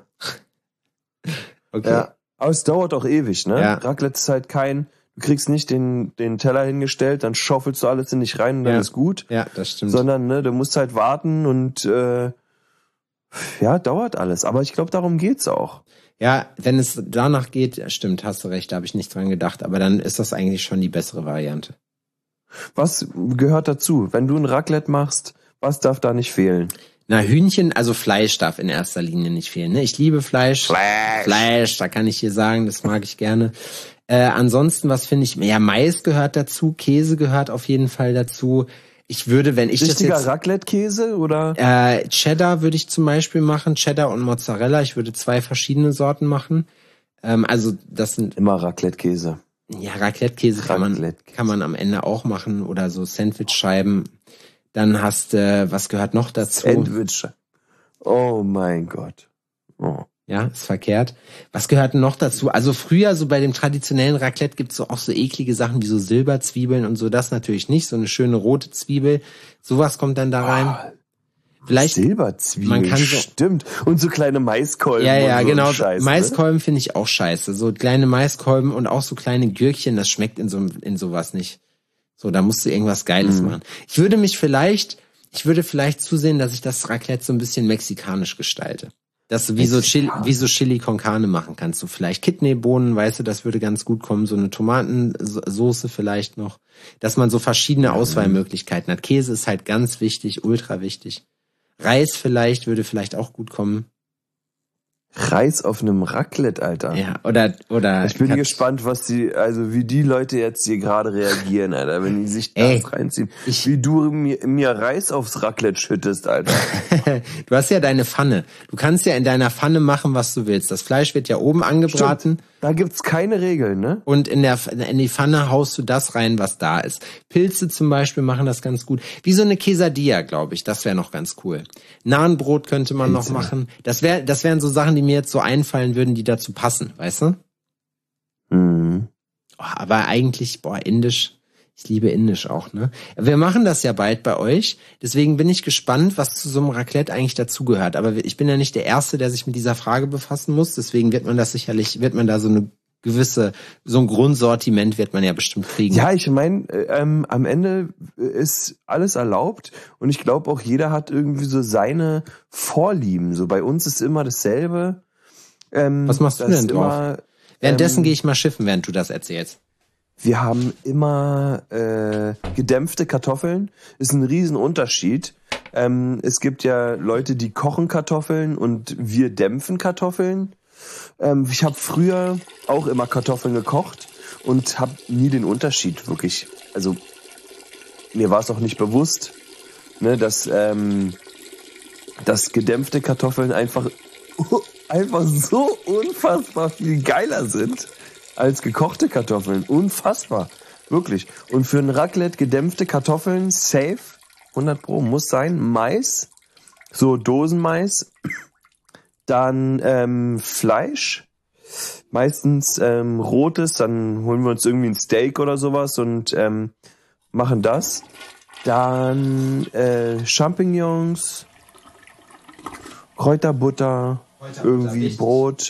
Okay. Ja. Aber es dauert auch ewig, ne? Ja. Raclette ist halt kein, du kriegst nicht den, den Teller hingestellt, dann schaufelst du alles in dich rein und dann Ja. ist gut. Ja, das stimmt. Sondern, ne, du musst halt warten und äh, ja, dauert alles. Aber ich glaube, darum geht's auch. Ja, wenn es danach geht, stimmt, hast du recht, da habe ich nicht dran gedacht, aber dann ist das eigentlich schon die bessere Variante. Was gehört dazu? Wenn du ein Raclette machst, was darf da nicht fehlen? Na, Hühnchen, also Fleisch darf in erster Linie nicht fehlen. Ne? Ich liebe Fleisch. Fleisch. Fleisch, da kann ich hier sagen, das mag ich gerne. Äh, ansonsten, was finde ich? Ja, Mais gehört dazu, Käse gehört auf jeden Fall dazu. Ich würde, wenn ich Richtiger das jetzt... Raclette-Käse oder? Äh, Cheddar würde ich zum Beispiel machen, Cheddar und Mozzarella. Ich würde zwei verschiedene Sorten machen. Ähm, also das sind... Immer Raclette-Käse. Ja, Raclette-Käse kann man, Raclette-Käse. kann man am Ende auch machen oder so Sandwich-Scheiben. Dann hast du, äh, was gehört noch dazu? Sandwich. Oh mein Gott. Oh. Ja, ist verkehrt. Was gehört denn noch dazu? Also früher, so bei dem traditionellen Raclette gibt's so auch so eklige Sachen wie so Silberzwiebeln und so, das natürlich nicht. So eine schöne rote Zwiebel. Sowas kommt dann da rein. Ah, Vielleicht, Silberzwiebeln, man kann so- stimmt. Und so kleine Maiskolben. ja, ja, und so genau. ein Scheiß, Maiskolben finde ich auch scheiße. So kleine Maiskolben und auch so kleine Gürkchen, das schmeckt in so, in sowas nicht. So, da musst du irgendwas Geiles Mhm. machen. Ich würde mich vielleicht, ich würde vielleicht zusehen, dass ich das Raclette so ein bisschen mexikanisch gestalte. Dass du wie so Chili, wie so Chili con Carne machen kannst. So vielleicht Kidneybohnen, weißt du, das würde ganz gut kommen. So eine Tomatensoße vielleicht noch. Dass man so verschiedene Auswahlmöglichkeiten hat. Käse ist halt ganz wichtig, ultra wichtig. Reis vielleicht würde vielleicht auch gut kommen. Reis auf einem Raclette, Alter. Ja, oder, oder. Ich bin Kat- gespannt, was die, also wie die Leute jetzt hier gerade reagieren, Alter, wenn die sich das Ey, reinziehen. ich- Wie du mir, mir Reis aufs Raclette schüttest, Alter. Du hast ja deine Pfanne. Du kannst ja in deiner Pfanne machen, was du willst. Das Fleisch wird ja oben angebraten. Stimmt. Da gibt's keine Regeln, ne? Und in der in die Pfanne haust du das rein, was da ist. Pilze zum Beispiel machen das ganz gut. Wie so eine Quesadilla, glaube ich. Das wäre noch ganz cool. Nahenbrot könnte man Pilze. noch machen. Das wär, das wären so Sachen, die mir jetzt so einfallen würden, die dazu passen, weißt du? Mhm. Oh, aber eigentlich, boah, indisch. Ich liebe indisch auch, ne? Wir machen das ja bald bei euch. Deswegen bin ich gespannt, was zu so einem Raclette eigentlich dazugehört. Aber ich bin ja nicht der Erste, der sich mit dieser Frage befassen muss. Deswegen wird man das sicherlich, wird man da so eine gewisse, so ein Grundsortiment wird man ja bestimmt kriegen. Ja, ich meine, ähm, am Ende ist alles erlaubt und ich glaube auch jeder hat irgendwie so seine Vorlieben. So bei uns ist immer dasselbe. Ähm, Was machst du das denn drauf? immer, Währenddessen ähm, gehe ich mal schiffen, während du das erzählst. Wir haben immer äh, gedämpfte Kartoffeln. Ist ein Riesenunterschied. Ähm, es gibt ja Leute, die kochen Kartoffeln und wir dämpfen Kartoffeln. Ähm, ich habe früher auch immer Kartoffeln gekocht und habe nie den Unterschied wirklich. Also mir war es auch nicht bewusst, ne, dass ähm, dass gedämpfte Kartoffeln einfach einfach so unfassbar viel geiler sind als gekochte Kartoffeln. Unfassbar. Wirklich. Und für ein Raclette gedämpfte Kartoffeln, safe, hundert Pro, muss sein. Mais, so Dosenmais. Dann ähm, Fleisch, meistens ähm, rotes, dann holen wir uns irgendwie ein Steak oder sowas und ähm, machen das. Dann äh, Champignons, Kräuterbutter, Kräuterbutter, irgendwie richtig. Brot.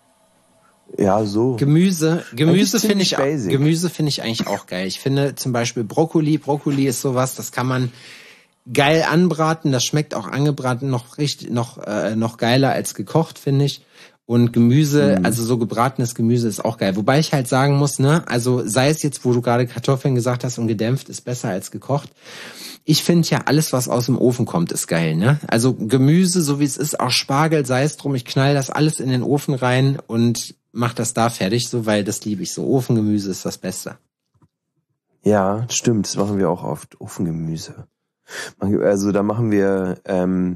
Ja, so. Gemüse, Gemüse Eigentlich finde ich, ziemlich basic. Gemüse finde ich eigentlich auch geil. Ich finde zum Beispiel Brokkoli, Brokkoli ist sowas, das kann man geil anbraten, das schmeckt auch angebraten noch richtig, noch, äh, noch geiler als gekocht, finde ich. Und Gemüse, Mhm. also so gebratenes Gemüse ist auch geil. Wobei ich halt sagen muss, ne, also sei es jetzt, wo du gerade Kartoffeln gesagt hast und gedämpft, ist besser als gekocht. Ich finde ja, alles, was aus dem Ofen kommt, ist geil, ne? Also Gemüse, so wie es ist, auch Spargel, sei es drum, ich knall das alles in den Ofen rein und mach das da fertig, so, weil das liebe ich so. Ofengemüse ist das Beste. Ja, stimmt, das machen wir auch oft. Ofengemüse. Also da machen wir ähm,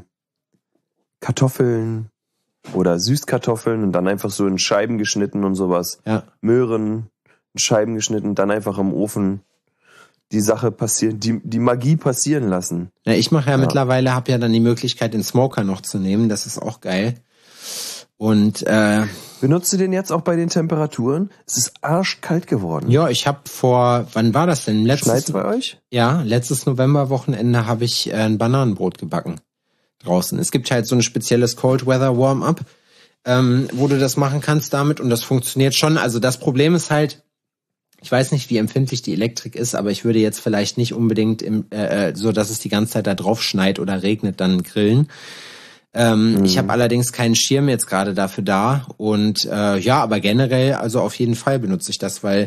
Kartoffeln oder Süßkartoffeln und dann einfach so in Scheiben geschnitten und sowas. Ja. Möhren in Scheiben geschnitten, dann einfach im Ofen die Sache passieren, die, die Magie passieren lassen. Ja, ich mache ja, Ja. mittlerweile, habe ja dann die Möglichkeit, den Smoker noch zu nehmen. Das ist auch geil. Und äh, Benutzt du den jetzt auch bei den Temperaturen? Es ist arschkalt geworden. ja, ich habe vor, wann war das denn? Letztes, Schneit's bei euch? ja, letztes Novemberwochenende habe ich äh, ein Bananenbrot gebacken draußen. Es gibt halt so ein spezielles Cold Weather Warm-up, ähm, wo du das machen kannst damit und das funktioniert schon. Also das Problem ist halt, ich weiß nicht, wie empfindlich die Elektrik ist, aber ich würde jetzt vielleicht nicht unbedingt im, äh, so, dass es die ganze Zeit da drauf schneit oder regnet, dann grillen. Ähm, Mhm. Ich habe allerdings keinen Schirm jetzt gerade dafür da und äh, ja, aber generell, also auf jeden Fall benutze ich das, weil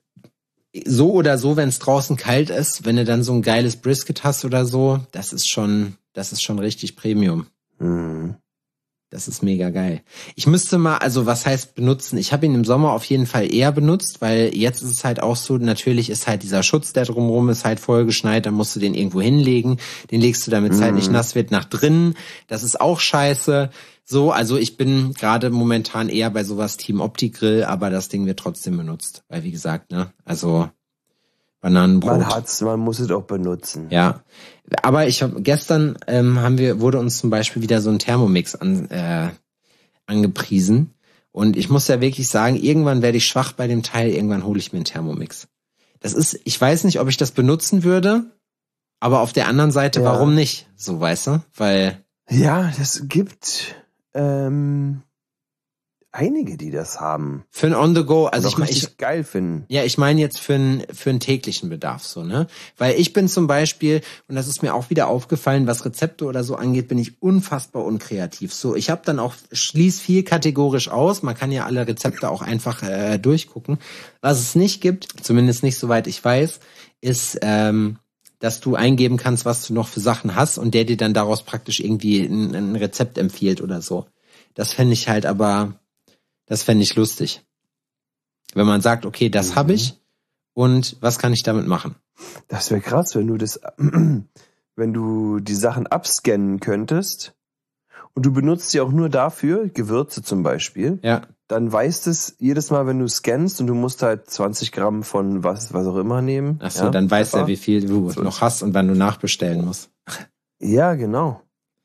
so oder so, wenn es draußen kalt ist, wenn du dann so ein geiles Brisket hast oder so, das ist schon, das ist schon richtig Premium. Mhm. Das ist mega geil. Ich müsste mal, also was heißt benutzen? Ich habe ihn im Sommer auf jeden Fall eher benutzt, weil jetzt ist es halt auch so, natürlich ist halt dieser Schutz, der drumherum ist, halt voll geschneit, dann musst du den irgendwo hinlegen, den legst du, damit es halt nicht nass wird, nach drinnen. Das ist auch scheiße. So, also ich bin gerade momentan eher bei sowas Team Opti-Grill, aber das Ding wird trotzdem benutzt. Weil wie gesagt, ne, also Bananenbrot. Man hat's, man muss es auch benutzen. Ja, aber ich habe gestern ähm, haben wir wurde uns zum Beispiel wieder so ein Thermomix an, äh, angepriesen und ich muss ja wirklich sagen, irgendwann werde ich schwach bei dem Teil, irgendwann hole ich mir einen Thermomix. Das ist, ich weiß nicht, ob ich das benutzen würde, aber auf der anderen Seite, Ja. warum nicht? So, weißt du, weil Ja, das gibt ähm, einige, die das haben. für ein On-the-Go, also Und ich auch meine, ich richtig geil finden. Ja, ich meine jetzt für einen für einen täglichen Bedarf so, ne? Weil ich bin zum Beispiel, und das ist mir auch wieder aufgefallen, was Rezepte oder so angeht, bin ich unfassbar unkreativ. So, ich habe dann auch, schließ viel kategorisch aus, man kann ja alle Rezepte auch einfach äh, durchgucken. Was es nicht gibt, zumindest nicht soweit ich weiß, ist, ähm, dass du eingeben kannst, was du noch für Sachen hast und der dir dann daraus praktisch irgendwie ein, ein Rezept empfiehlt oder so. Das fände ich halt aber, das fände ich lustig. Wenn man sagt, okay, das mhm. habe ich und was kann ich damit machen? Das wäre krass, wenn du das, wenn du die Sachen abscannen könntest und du benutzt sie auch nur dafür, Gewürze zum Beispiel. Ja. Dann weißt es jedes Mal, wenn du scannst und du musst halt zwanzig Gramm von was, was auch immer nehmen. Ach so, ja, dann weißt er, wie viel du noch hast und wann du nachbestellen musst. Ja, genau.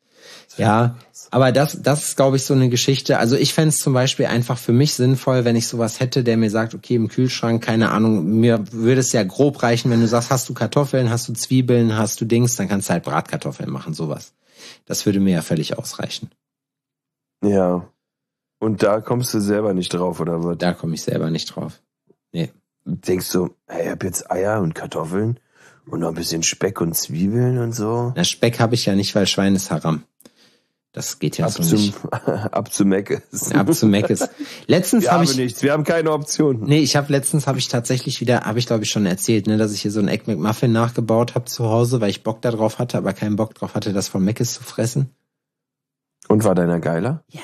Ja, aber das, das ist, glaube ich, so eine Geschichte. Also ich fände es zum Beispiel einfach für mich sinnvoll, wenn ich sowas hätte, der mir sagt, okay, im Kühlschrank, keine Ahnung, mir würde es ja grob reichen, wenn du sagst, hast du Kartoffeln, hast du Zwiebeln, hast du Dings, dann kannst du halt Bratkartoffeln machen, sowas. Das würde mir ja völlig ausreichen. Ja. Und da kommst du selber nicht drauf, oder was? Da komme ich selber nicht drauf. Nee. Denkst du, hey, ich hab jetzt Eier und Kartoffeln und noch ein bisschen Speck und Zwiebeln und so? Na, Speck habe ich ja nicht, weil Schwein ist Haram. Das geht ja ab so zum, nicht. Ab zu Meckes. Ab zu Meckes. Letztens habe ich nichts, wir haben keine Option. Nee, ich habe letztens habe ich tatsächlich wieder, habe ich glaube ich schon erzählt, ne, dass ich hier so ein Egg McMuffin nachgebaut habe zu Hause, weil ich Bock da drauf hatte, aber keinen Bock drauf hatte, das von Meckes zu fressen. Und war deiner geiler? Ja,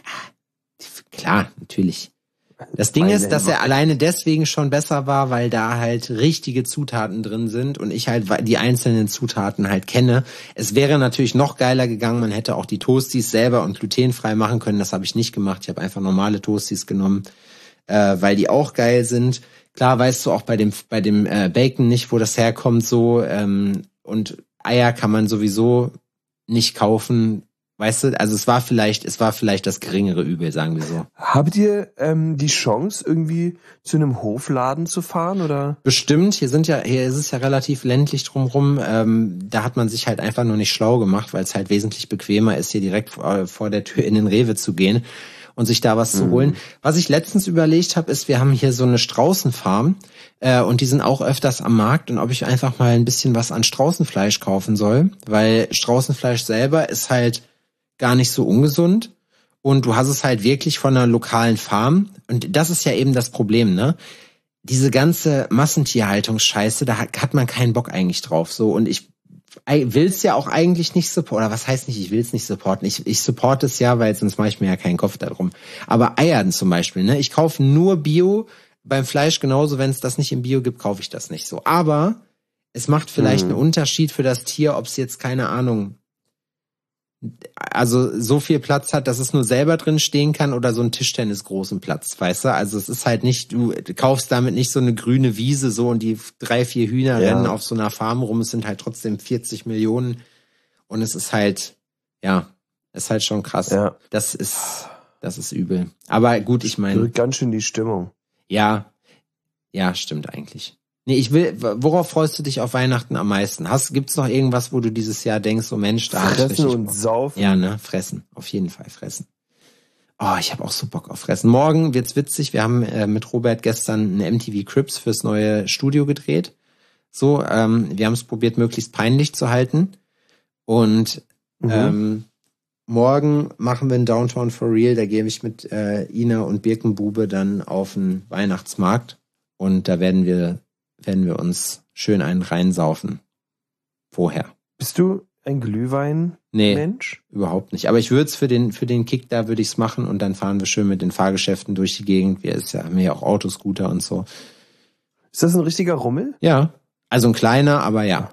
klar, natürlich. Das Ding ist, dass er alleine deswegen schon besser war, weil da halt richtige Zutaten drin sind und ich halt die einzelnen Zutaten halt kenne. Es wäre natürlich noch geiler gegangen, man hätte auch die Toasties selber und glutenfrei machen können. Das habe ich nicht gemacht. Ich habe einfach normale Toasties genommen, äh, weil die auch geil sind. Klar weißt du auch bei dem bei dem äh, Bacon nicht, wo das herkommt so. Ähm, und Eier kann man sowieso nicht kaufen. Weißt du, also es war vielleicht, es war vielleicht das geringere Übel, sagen wir so. Habt ihr ähm, die Chance, irgendwie zu einem Hofladen zu fahren, oder? Bestimmt, hier sind ja, hier ist es ja relativ ländlich drumrum. Ähm, da hat man sich halt einfach nur nicht schlau gemacht, weil es halt wesentlich bequemer ist, hier direkt vor, vor der Tür in den Rewe zu gehen und sich da was mhm. zu holen. Was ich letztens überlegt habe, ist, wir haben hier so eine Straußenfarm äh, und die sind auch öfters am Markt und ob ich einfach mal ein bisschen was an Straußenfleisch kaufen soll, weil Straußenfleisch selber ist halt gar nicht so ungesund und du hast es halt wirklich von einer lokalen Farm und das ist ja eben das Problem, ne? Diese ganze Massentierhaltungsscheiße, da hat man keinen Bock eigentlich drauf, so, und ich will es ja auch eigentlich nicht supporten, oder was heißt nicht, ich will es nicht supporten, ich, ich supporte es ja, weil sonst mache ich mir ja keinen Kopf darum, aber Eiern zum Beispiel, ne? Ich kaufe nur Bio, beim Fleisch genauso, wenn es das nicht im Bio gibt, kaufe ich das nicht so, aber es macht vielleicht mhm. einen Unterschied für das Tier, ob es jetzt, keine Ahnung, also so viel Platz hat, dass es nur selber drin stehen kann oder so ein Tischtennis großen Platz, weißt du? Also es ist halt nicht, du kaufst damit nicht so eine grüne Wiese so und die drei, vier Hühner ja. rennen auf so einer Farm rum, es sind halt trotzdem vierzig Millionen und es ist halt, ja, ist halt schon krass. Ja. Das ist, das ist übel. Aber gut, ich meine. Drückt ganz schön die Stimmung. Ja, ja, stimmt eigentlich. Nee, ich will, worauf freust du dich auf Weihnachten am meisten? Hast, gibt's noch irgendwas, wo du dieses Jahr denkst, so Mensch, da fressen ich und Bock. Saufen. Ja, ne, fressen. Auf jeden Fall fressen. Oh, ich habe auch so Bock auf fressen. Morgen wird's witzig. Wir haben äh, mit Robert gestern eine M T V Cribs fürs neue Studio gedreht. So, ähm, wir haben es probiert, möglichst peinlich zu halten. Und mhm. ähm, morgen machen wir einen Downtown for Real. Da gehe ich mit äh, Ina und Birkenbube dann auf den Weihnachtsmarkt. Und da werden wir werden wir uns schön einen reinsaufen. Vorher. Bist du ein Glühwein-Mensch? Nee, überhaupt nicht. Aber ich würde es für den, für den Kick, da würde ich es machen und dann fahren wir schön mit den Fahrgeschäften durch die Gegend. Wir ist ja, haben ja auch Autoscooter und so. Ist das ein richtiger Rummel? Ja. Also ein kleiner, aber ja.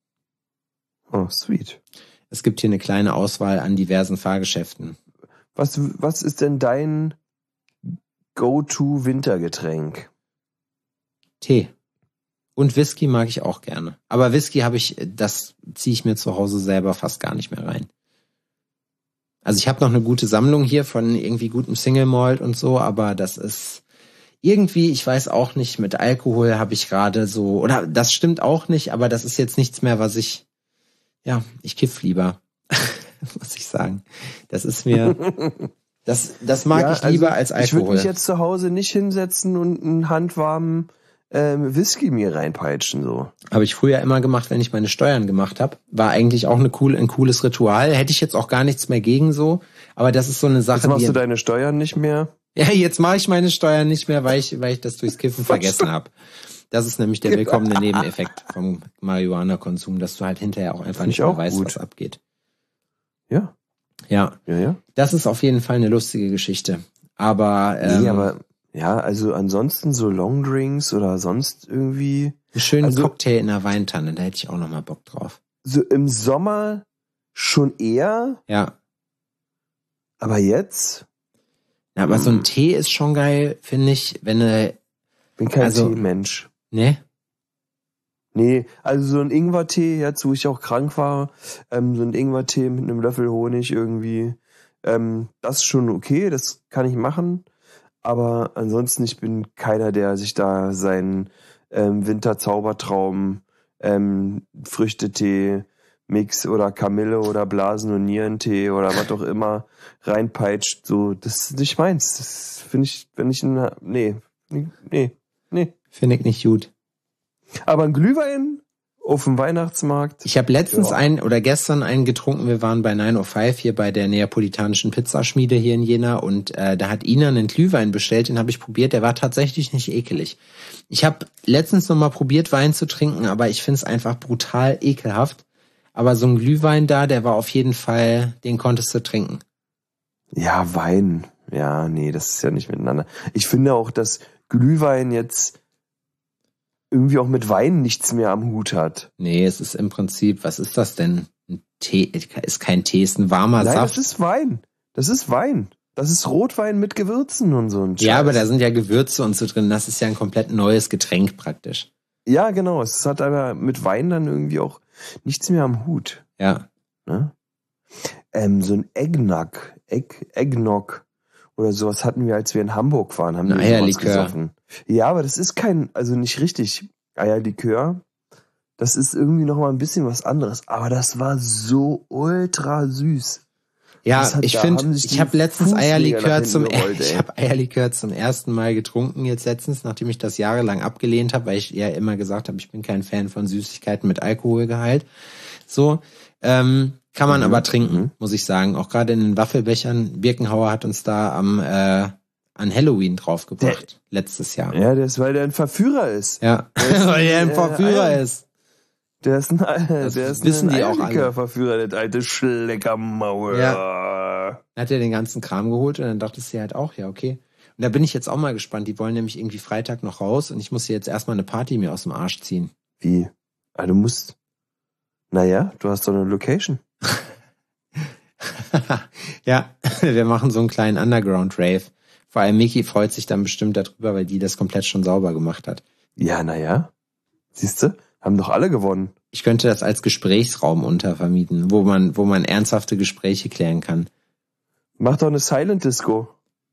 Oh, sweet. Es gibt hier eine kleine Auswahl an diversen Fahrgeschäften. Was, was ist denn dein Go-To-Wintergetränk? Tee. Und Whisky mag ich auch gerne. Aber Whisky habe ich, das ziehe ich mir zu Hause selber fast gar nicht mehr rein. Also ich habe noch eine gute Sammlung hier von irgendwie gutem Single Malt und so, aber das ist irgendwie, ich weiß auch nicht, mit Alkohol habe ich gerade so, oder das stimmt auch nicht, aber das ist jetzt nichts mehr, was ich, ja, ich kiff lieber, muss ich sagen. Das ist mir, das, das mag ja, ich lieber also als Alkohol. Ich würde mich jetzt zu Hause nicht hinsetzen und einen handwarmen Ähm, Whisky mir reinpeitschen, so. Habe ich früher immer gemacht, wenn ich meine Steuern gemacht habe. War eigentlich auch eine cool, ein cooles Ritual. Hätte ich jetzt auch gar nichts mehr gegen so. Aber das ist so eine Sache. Jetzt machst die, du deine Steuern nicht mehr? Ja, jetzt mache ich meine Steuern nicht mehr, weil ich, weil ich das durchs Kiffen vergessen habe. Das ist nämlich der willkommene Nebeneffekt vom Marihuana-Konsum, dass du halt hinterher auch einfach nicht mehr weißt, was abgeht. Ja. Ja. Ja, ja. Das ist auf jeden Fall eine lustige Geschichte. Aber, ähm, Nee, aber, ja, also ansonsten so Longdrinks oder sonst irgendwie. einen schönen also, Cocktail in der Weintanne, da hätte ich auch nochmal Bock drauf. So im Sommer schon eher, Ja. aber jetzt? Ja, aber Hm. so ein Tee ist schon geil, finde ich, wenn du, Bin kein Also- Teemensch. ne? Nee, also so ein Ingwertee, jetzt wo ich auch krank war, ähm, so ein Ingwertee mit einem Löffel Honig irgendwie, ähm, das ist schon okay, das kann ich machen. Aber ansonsten, ich bin keiner, der sich da seinen ähm, Winterzaubertraum, ähm, Früchtetee, Mix oder Kamille oder Blasen- und Nierentee oder was auch immer reinpeitscht. So, das ist nicht meins. Das finde ich, wenn ich ein, nee, nee, nee. Finde ich nicht gut. Aber ein Glühwein auf dem Weihnachtsmarkt. Ich habe letztens Ja. einen oder gestern einen getrunken. Wir waren bei nine oh five hier bei der neapolitanischen Pizzaschmiede hier in Jena und äh, da hat Ina einen Glühwein bestellt, den habe ich probiert. Der war tatsächlich nicht ekelig. Ich habe letztens noch mal probiert, Wein zu trinken, aber ich finde es einfach brutal ekelhaft. Aber so ein Glühwein da, der war auf jeden Fall, den konntest du trinken. Ja, Wein. Ja, nee, das ist ja nicht miteinander. Ich finde auch, dass Glühwein jetzt irgendwie auch mit Wein nichts mehr am Hut hat. Nee, es ist im Prinzip, was ist das denn? Ein Tee, ist kein Tee, ist ein warmer Nein, Saft. das ist Wein. Das ist Wein. Das ist Rotwein mit Gewürzen und so ein Scheiß. Ja, aber da sind ja Gewürze und so drin. Das ist ja ein komplett neues Getränk praktisch. Ja, genau. Es hat aber mit Wein dann irgendwie auch nichts mehr am Hut. Ja. Ne? Ähm, so ein Eggnog, Egg, Eggnog oder sowas hatten wir, als wir in Hamburg waren, haben Ein wir sowas Eierlikör. gesoffen. Ja, aber das ist kein, also nicht richtig Eierlikör. Das ist irgendwie noch mal ein bisschen was anderes. Aber das war so ultra süß. Ja, Das hat- ich da finde, haben sich ich die habe letztens Fußnägel nach Eierlikör hinten zum gerollt, ich ey. habe Eierlikör zum ersten Mal getrunken jetzt letztens, nachdem ich das jahrelang abgelehnt habe, weil ich ja immer gesagt habe, ich bin kein Fan von Süßigkeiten mit Alkoholgehalt. So, ähm, kann man Mhm, aber trinken, mhm. muss ich sagen. Auch gerade in den Waffelbechern. Birkenhauer hat uns da am äh, an Halloween draufgebracht, letztes Jahr. Ja, das ist, weil der ein Verführer ist. Ja, ist weil er ein äh, Verführer Eier- ist. Der ist ein, der ist wissen ein die auch alle. Eierlikör-Verführer, der alte Schleckermaul. Dann hat er den ganzen Kram geholt und dann dachtest du halt auch, ja, okay. Und da bin ich jetzt auch mal gespannt. Die wollen nämlich irgendwie Freitag noch raus und ich muss hier jetzt erstmal eine Party mir aus dem Arsch ziehen. Wie? Ah, du musst. Naja, du hast doch eine Location. Ja, wir machen so einen kleinen Underground-Rave. Vor allem Miki freut sich dann bestimmt darüber, weil die das komplett schon sauber gemacht hat. Ja, naja. Siehst du? Haben doch alle gewonnen. Ich könnte das als Gesprächsraum untervermieten, wo man, wo man ernsthafte Gespräche klären kann. Mach doch eine Silent Disco.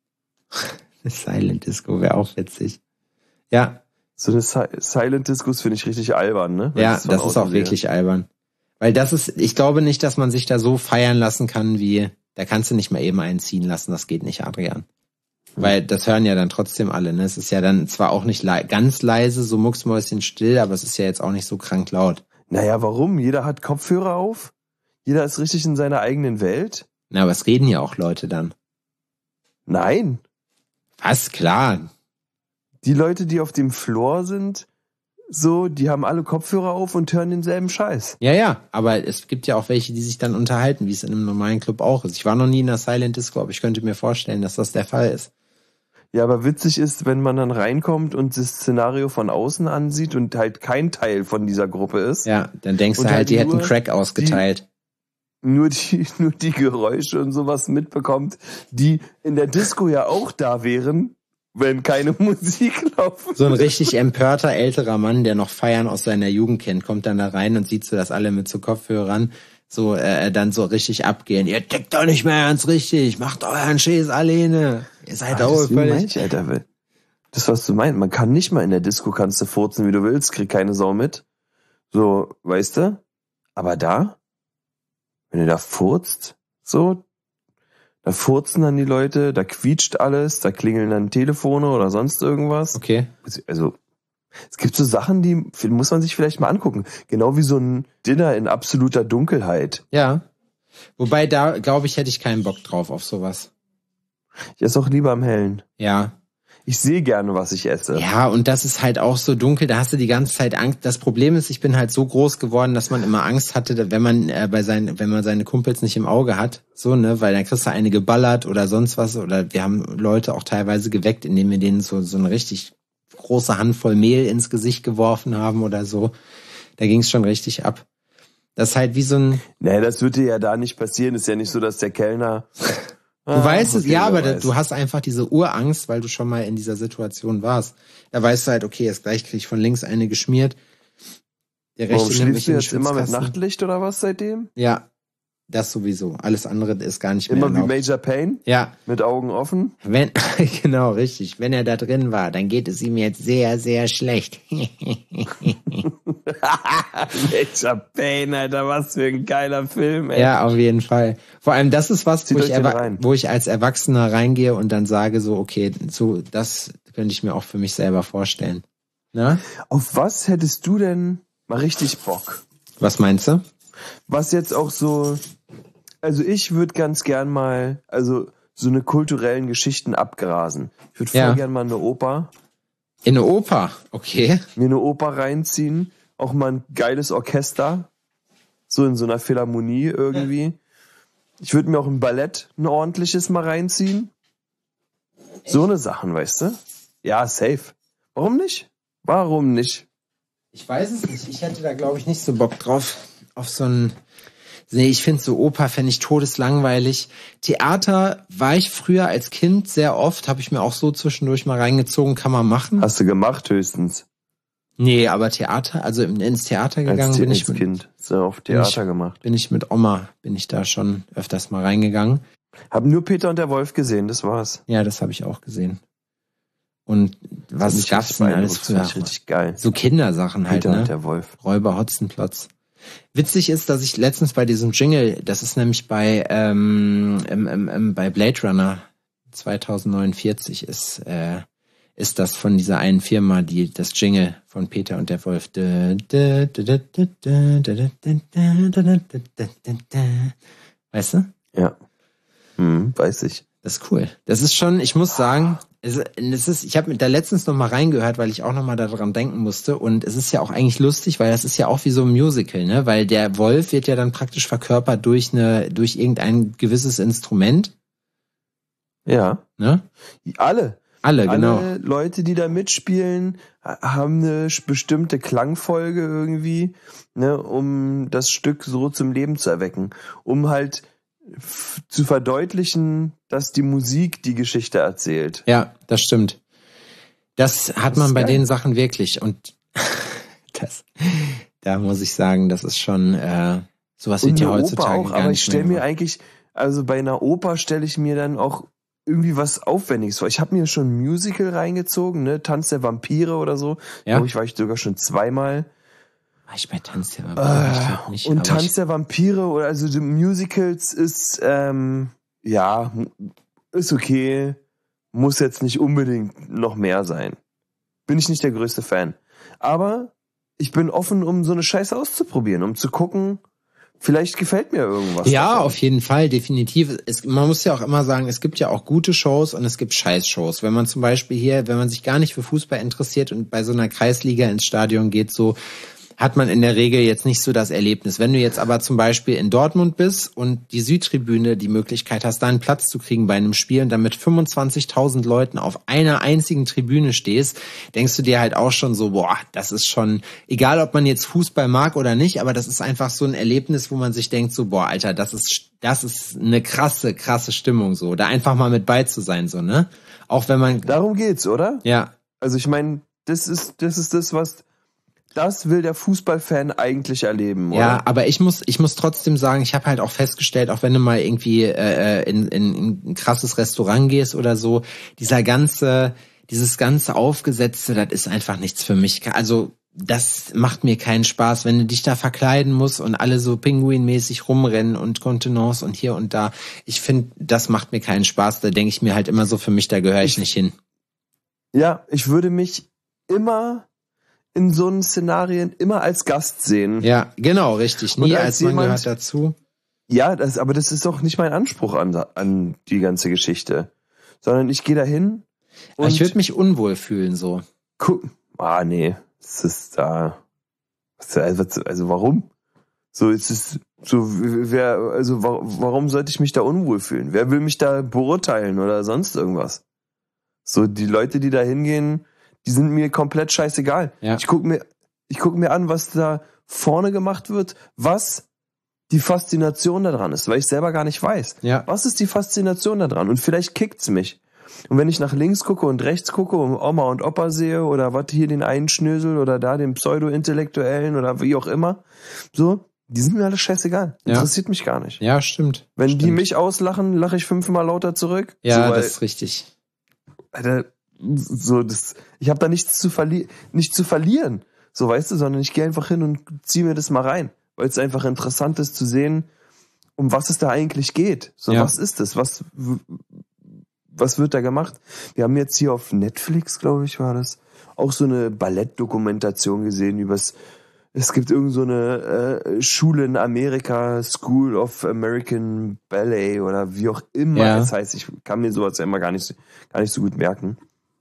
Silent Disco wäre auch witzig. Ja, So eine Si- Silent Discos finde ich richtig albern, ne? Wenn ja, ich von das ist außen auch sehe. wirklich albern. Weil das ist, ich glaube nicht, dass man sich da so feiern lassen kann wie, da kannst du nicht mal eben einen ziehen lassen, das geht nicht, Adrian. Weil das hören ja dann trotzdem alle, ne? Es ist ja dann zwar auch nicht le- ganz leise, so mucksmäuschen still, aber es ist ja jetzt auch nicht so krank laut. Naja, warum? Jeder hat Kopfhörer auf. Jeder ist richtig in seiner eigenen Welt. Na, aber es reden ja auch Leute dann. Nein. Was? Klar. Die Leute, die auf dem Floor sind, so, die haben alle Kopfhörer auf und hören denselben Scheiß. Ja, ja, aber es gibt ja auch welche, die sich dann unterhalten, wie es in einem normalen Club auch ist. Ich war noch nie in einer Silent Disco, aber ich könnte mir vorstellen, dass das der Fall ist. Ja, aber witzig ist, wenn man dann reinkommt und das Szenario von außen ansieht und halt kein Teil von dieser Gruppe ist. Ja, dann denkst Und du halt, halt die hätten nur Crack ausgeteilt. Nur die, nur die Geräusche und sowas mitbekommt, die in der Disco ja auch da wären, wenn keine Musik laufen. So ein richtig empörter älterer Mann, der noch Feiern aus seiner Jugend kennt, kommt dann da rein und sieht so, dass alle mit so Kopfhörern so äh, dann so richtig abgehen. Ihr tickt doch nicht mehr ganz richtig, macht euren Scheiß alleine. Ihr seid Ah, auch deswegen mein völlig... ich, Alter. Das, was du meinst, man kann nicht mal in der Disco kannst du furzen, wie du willst, kriegt keine Sau mit. So, weißt du? Aber da, wenn du da furzt, so, da furzen dann die Leute, da quietscht alles, da klingeln dann Telefone oder sonst irgendwas. Okay. Also, es gibt so Sachen, die muss man sich vielleicht mal angucken. Genau wie so ein Dinner in absoluter Dunkelheit. Ja. Wobei da, glaube ich, hätte ich keinen Bock drauf auf sowas. Ich esse auch lieber am Hellen. Ja. Ich sehe gerne, was ich esse. Ja, und das ist halt auch so dunkel, da hast du die ganze Zeit Angst. Das Problem ist, ich bin halt so groß geworden, dass man immer Angst hatte, wenn man äh, bei seinen, wenn man seine Kumpels nicht im Auge hat, so, ne, weil dann kriegst du eine geballert oder sonst was, oder wir haben Leute auch teilweise geweckt, indem wir denen so, so eine richtig große Handvoll Mehl ins Gesicht geworfen haben oder so. Da ging's schon richtig ab. Das ist halt wie so ein... Nee, das würde ja da nicht passieren. Ist ja nicht so, dass der Kellner... Du ah, weißt es, okay, ja, aber da, du hast einfach diese Urangst, weil du schon mal in dieser Situation warst. Da weißt du halt, okay, jetzt gleich krieg ich von links eine geschmiert. Der rechte Warum schläfst du jetzt immer mit Nachtlicht oder was seitdem? Ja, das sowieso. Alles andere ist gar nicht mehr Immer erlaubt. Wie Major Payne? Ja. Mit Augen offen? Wenn, genau, richtig. Wenn er da drin war, dann geht es ihm jetzt sehr, sehr schlecht. Major Payne, Alter, was für ein geiler Film, ey. Ja, auf jeden Fall. Vor allem, das ist was, wo ich, wo ich als Erwachsener reingehe und dann sage so, okay, so, das könnte ich mir auch für mich selber vorstellen. Na? Auf was hättest du denn mal richtig Bock? Was meinst du? Was jetzt auch so, also ich würde ganz gern mal, also so eine kulturellen Geschichten abgrasen. Ich würde voll ja. gern mal eine Oper. In eine Oper, okay. Mir eine Oper reinziehen, auch mal ein geiles Orchester, so in so einer Philharmonie irgendwie. Ich würde mir auch ein Ballett, ein ordentliches mal reinziehen. So eine Sachen, weißt du? Ja, safe. Warum nicht? Warum nicht? Ich weiß es nicht. Ich hätte da, glaube ich, nicht so Bock drauf. Auf so ein... Nee, ich finde so Oper fände ich todeslangweilig. Theater war ich früher als Kind sehr oft, habe ich mir auch so zwischendurch mal reingezogen, kann man machen. Hast du gemacht höchstens? Nee, aber Theater, also ins Theater gegangen als bin ich als Kind. So auf Theater bin ich, gemacht. Bin ich mit Oma, bin ich da schon öfters mal reingegangen. Hab nur Peter und der Wolf gesehen, das war's. Ja, das habe ich auch gesehen. Und was gab's denn alles früher? Richtig geil. So Kindersachen halt, Peter ne? und der Wolf. Räuber Hotzenplotz. Witzig ist, dass ich letztens bei diesem Jingle, das ist nämlich bei ähm, im, im, im, bei Blade Runner zwanzig neunundvierzig ist äh, ist das von dieser einen Firma, die das Jingle von Peter und der Wolf. Weißt du? Ja. Hm, weiß ich. Das ist cool. Das ist schon, ich muss sagen, es ist, ich habe da letztens noch mal reingehört, weil ich auch noch mal daran denken musste, und es ist ja auch eigentlich lustig, weil das ist ja auch wie so ein Musical, ne? Weil der Wolf wird ja dann praktisch verkörpert durch eine, durch irgendein gewisses Instrument. Ja. Ne? Alle. Alle, genau. Alle Leute, die da mitspielen, haben eine bestimmte Klangfolge irgendwie, ne, um das Stück so zum Leben zu erwecken, um halt f- zu verdeutlichen, dass die Musik die Geschichte erzählt. Ja, das stimmt. Das hat das man bei geil. den Sachen wirklich, und das, da muss ich sagen, das ist schon äh, sowas wird ja heutzutage auch, gar aber nicht ich stelle mehr mir eigentlich, also bei einer Oper stelle ich mir dann auch irgendwie was Aufwendiges vor. Ich habe mir schon ein Musical reingezogen, ne, Tanz der Vampire oder so. Ja. Glaube ich, war ich sogar schon zweimal. War ich bei Tanz der Vampire? Ich glaub nicht, Und aber Tanz ich, der Vampire oder also die Musicals ist ähm, ja ist okay, muss jetzt nicht unbedingt noch mehr sein. Bin ich nicht der größte Fan, aber ich bin offen, um so eine Scheiße auszuprobieren, um zu gucken, vielleicht gefällt mir irgendwas. Ja, davon. auf jeden Fall, definitiv. Es, man muss ja auch immer sagen, es gibt ja auch gute Shows und es gibt Scheiß-Shows. Wenn man zum Beispiel hier, wenn man sich gar nicht für Fußball interessiert und bei so einer Kreisliga ins Stadion geht, so hat man in der Regel jetzt nicht so das Erlebnis. Wenn du jetzt aber zum Beispiel in Dortmund bist und die Südtribüne die Möglichkeit hast, da einen Platz zu kriegen bei einem Spiel und dann mit fünfundzwanzigtausend Leuten auf einer einzigen Tribüne stehst, denkst du dir halt auch schon so, boah, das ist schon, egal ob man jetzt Fußball mag oder nicht, aber das ist einfach so ein Erlebnis, wo man sich denkt so, boah, Alter, das ist, das ist eine krasse, krasse Stimmung so, da einfach mal mit bei zu sein, so, ne? Auch wenn man... Darum geht's, oder? Ja. Also ich meine, das ist, das ist das, was... Das will der Fußballfan eigentlich erleben, oder? Ja, aber ich muss, ich muss trotzdem sagen, ich habe halt auch festgestellt, auch wenn du mal irgendwie äh, in, in, in ein krasses Restaurant gehst oder so, dieser ganze, dieses ganze Aufgesetzte, das ist einfach nichts für mich. Also das macht mir keinen Spaß, wenn du dich da verkleiden musst und alle so pinguinmäßig rumrennen und Kontenance und hier und da. Ich finde, das macht mir keinen Spaß. Da denke ich mir halt immer so, für mich, da gehöre ich nicht hin. Ja, ich würde mich immer in so einen Szenarien immer als Gast sehen. Ja, genau, richtig. Nie als, als man jemand, gehört dazu. Ja, das, aber das ist doch nicht mein Anspruch an, an die ganze Geschichte. Sondern ich gehe dahin, Aber ich würde mich unwohl fühlen, so. Guck, ah, nee, es ist da, also, also warum? So, es ist, so, wer, also, warum sollte ich mich da unwohl fühlen? Wer will mich da beurteilen oder sonst irgendwas? So, die Leute, die da hingehen, die sind mir komplett scheißegal. Ja. Ich guck mir, ich guck mir an, was da vorne gemacht wird, was die Faszination daran ist, weil ich selber gar nicht weiß. Ja. Was ist die Faszination daran? Und vielleicht kickt's mich. Und wenn ich nach links gucke und rechts gucke und Oma und Opa sehe oder was hier den einen Schnösel oder da den Pseudo-Intellektuellen oder wie auch immer, so, die sind mir alle scheißegal. Ja. Interessiert mich gar nicht. Ja, stimmt. Wenn stimmt. die mich auslachen, lache ich fünfmal lauter zurück. Ja, so, weil, das ist richtig. Alter, so, das, ich habe da nichts zu verlieren, nicht zu verlieren, so, weißt du, sondern ich gehe einfach hin und ziehe mir das mal rein, weil es einfach interessant ist zu sehen, um was es da eigentlich geht. So, Ja. was ist das? Was, was wird da gemacht? Wir haben jetzt hier auf Netflix, glaube ich, war das, auch so eine Ballettdokumentation gesehen übers, es gibt irgend so eine äh, Schule in Amerika, School of American Ballet oder wie auch immer Ja. es heißt. Ich kann mir sowas ja immer gar nicht, gar nicht so gut merken.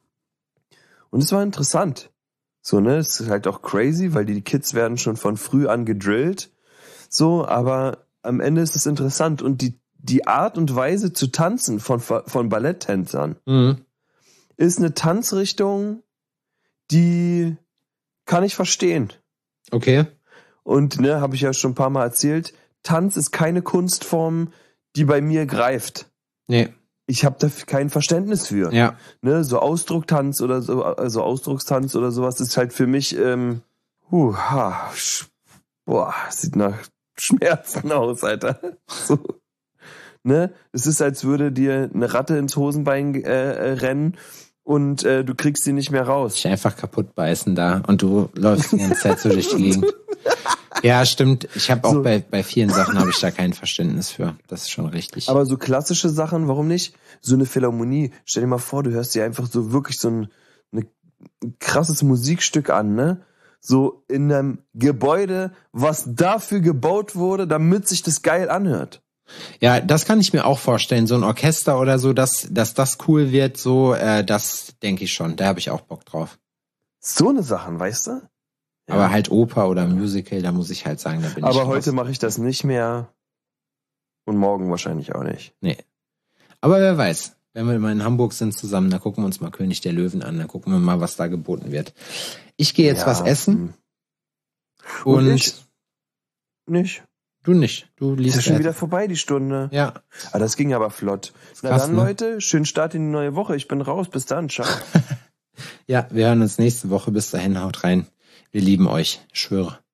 Und es war interessant. So, ne, es ist halt auch crazy, weil die Kids werden schon von früh an gedrillt. So, aber am Ende ist es interessant. Und die, die Art und Weise zu tanzen von, von Balletttänzern Mhm. ist eine Tanzrichtung, die kann ich verstehen. Okay. Und, ne, habe ich ja schon ein paar Mal erzählt, Tanz ist keine Kunstform, die bei mir greift. Nee. Ich habe da kein Verständnis für. Ja. Ne, so Ausdrucktanz oder so, also Ausdruckstanz oder sowas ist halt für mich, ähm, huh, ha, sch, boah, sieht nach Schmerzen aus, Alter. So. Ne, es ist, als würde dir eine Ratte ins Hosenbein äh, äh, rennen und äh, du kriegst sie nicht mehr raus. Dich einfach kaputt beißen da und du läufst die ganze Zeit so durch die Gegend. Ja, stimmt. Ich habe auch So. bei, bei vielen Sachen habe ich da kein Verständnis für. Das ist schon richtig. Aber so klassische Sachen, warum nicht? So eine Philharmonie. Stell dir mal vor, du hörst dir einfach so wirklich so ein, eine, ein krasses Musikstück an, ne? So in einem Gebäude, was dafür gebaut wurde, damit sich das geil anhört. Ja, das kann ich mir auch vorstellen. So ein Orchester oder so, dass, dass das cool wird, so, äh, das denke ich schon. Da habe ich auch Bock drauf. So eine Sachen, weißt du? Ja. Aber halt Oper oder Musical, da muss ich halt sagen, da bin ich Aber raus. heute mache ich das nicht mehr. Und morgen wahrscheinlich auch nicht. Nee. Aber wer weiß, wenn wir mal in Hamburg sind zusammen, dann gucken wir uns mal König der Löwen an, dann gucken wir mal, was da geboten wird. Ich gehe jetzt Ja, was essen. Und, Und, ich? Nicht. du nicht. Du Ist liest ja schon weiter. wieder vorbei, die Stunde. Ja. Aber das ging aber flott. Na krass, dann, ne? Leute, schönen Start in die neue Woche. Ich bin raus. Bis dann. Ciao. Ja, wir hören uns nächste Woche. Bis dahin, haut rein. Wir lieben euch. Ich schwöre.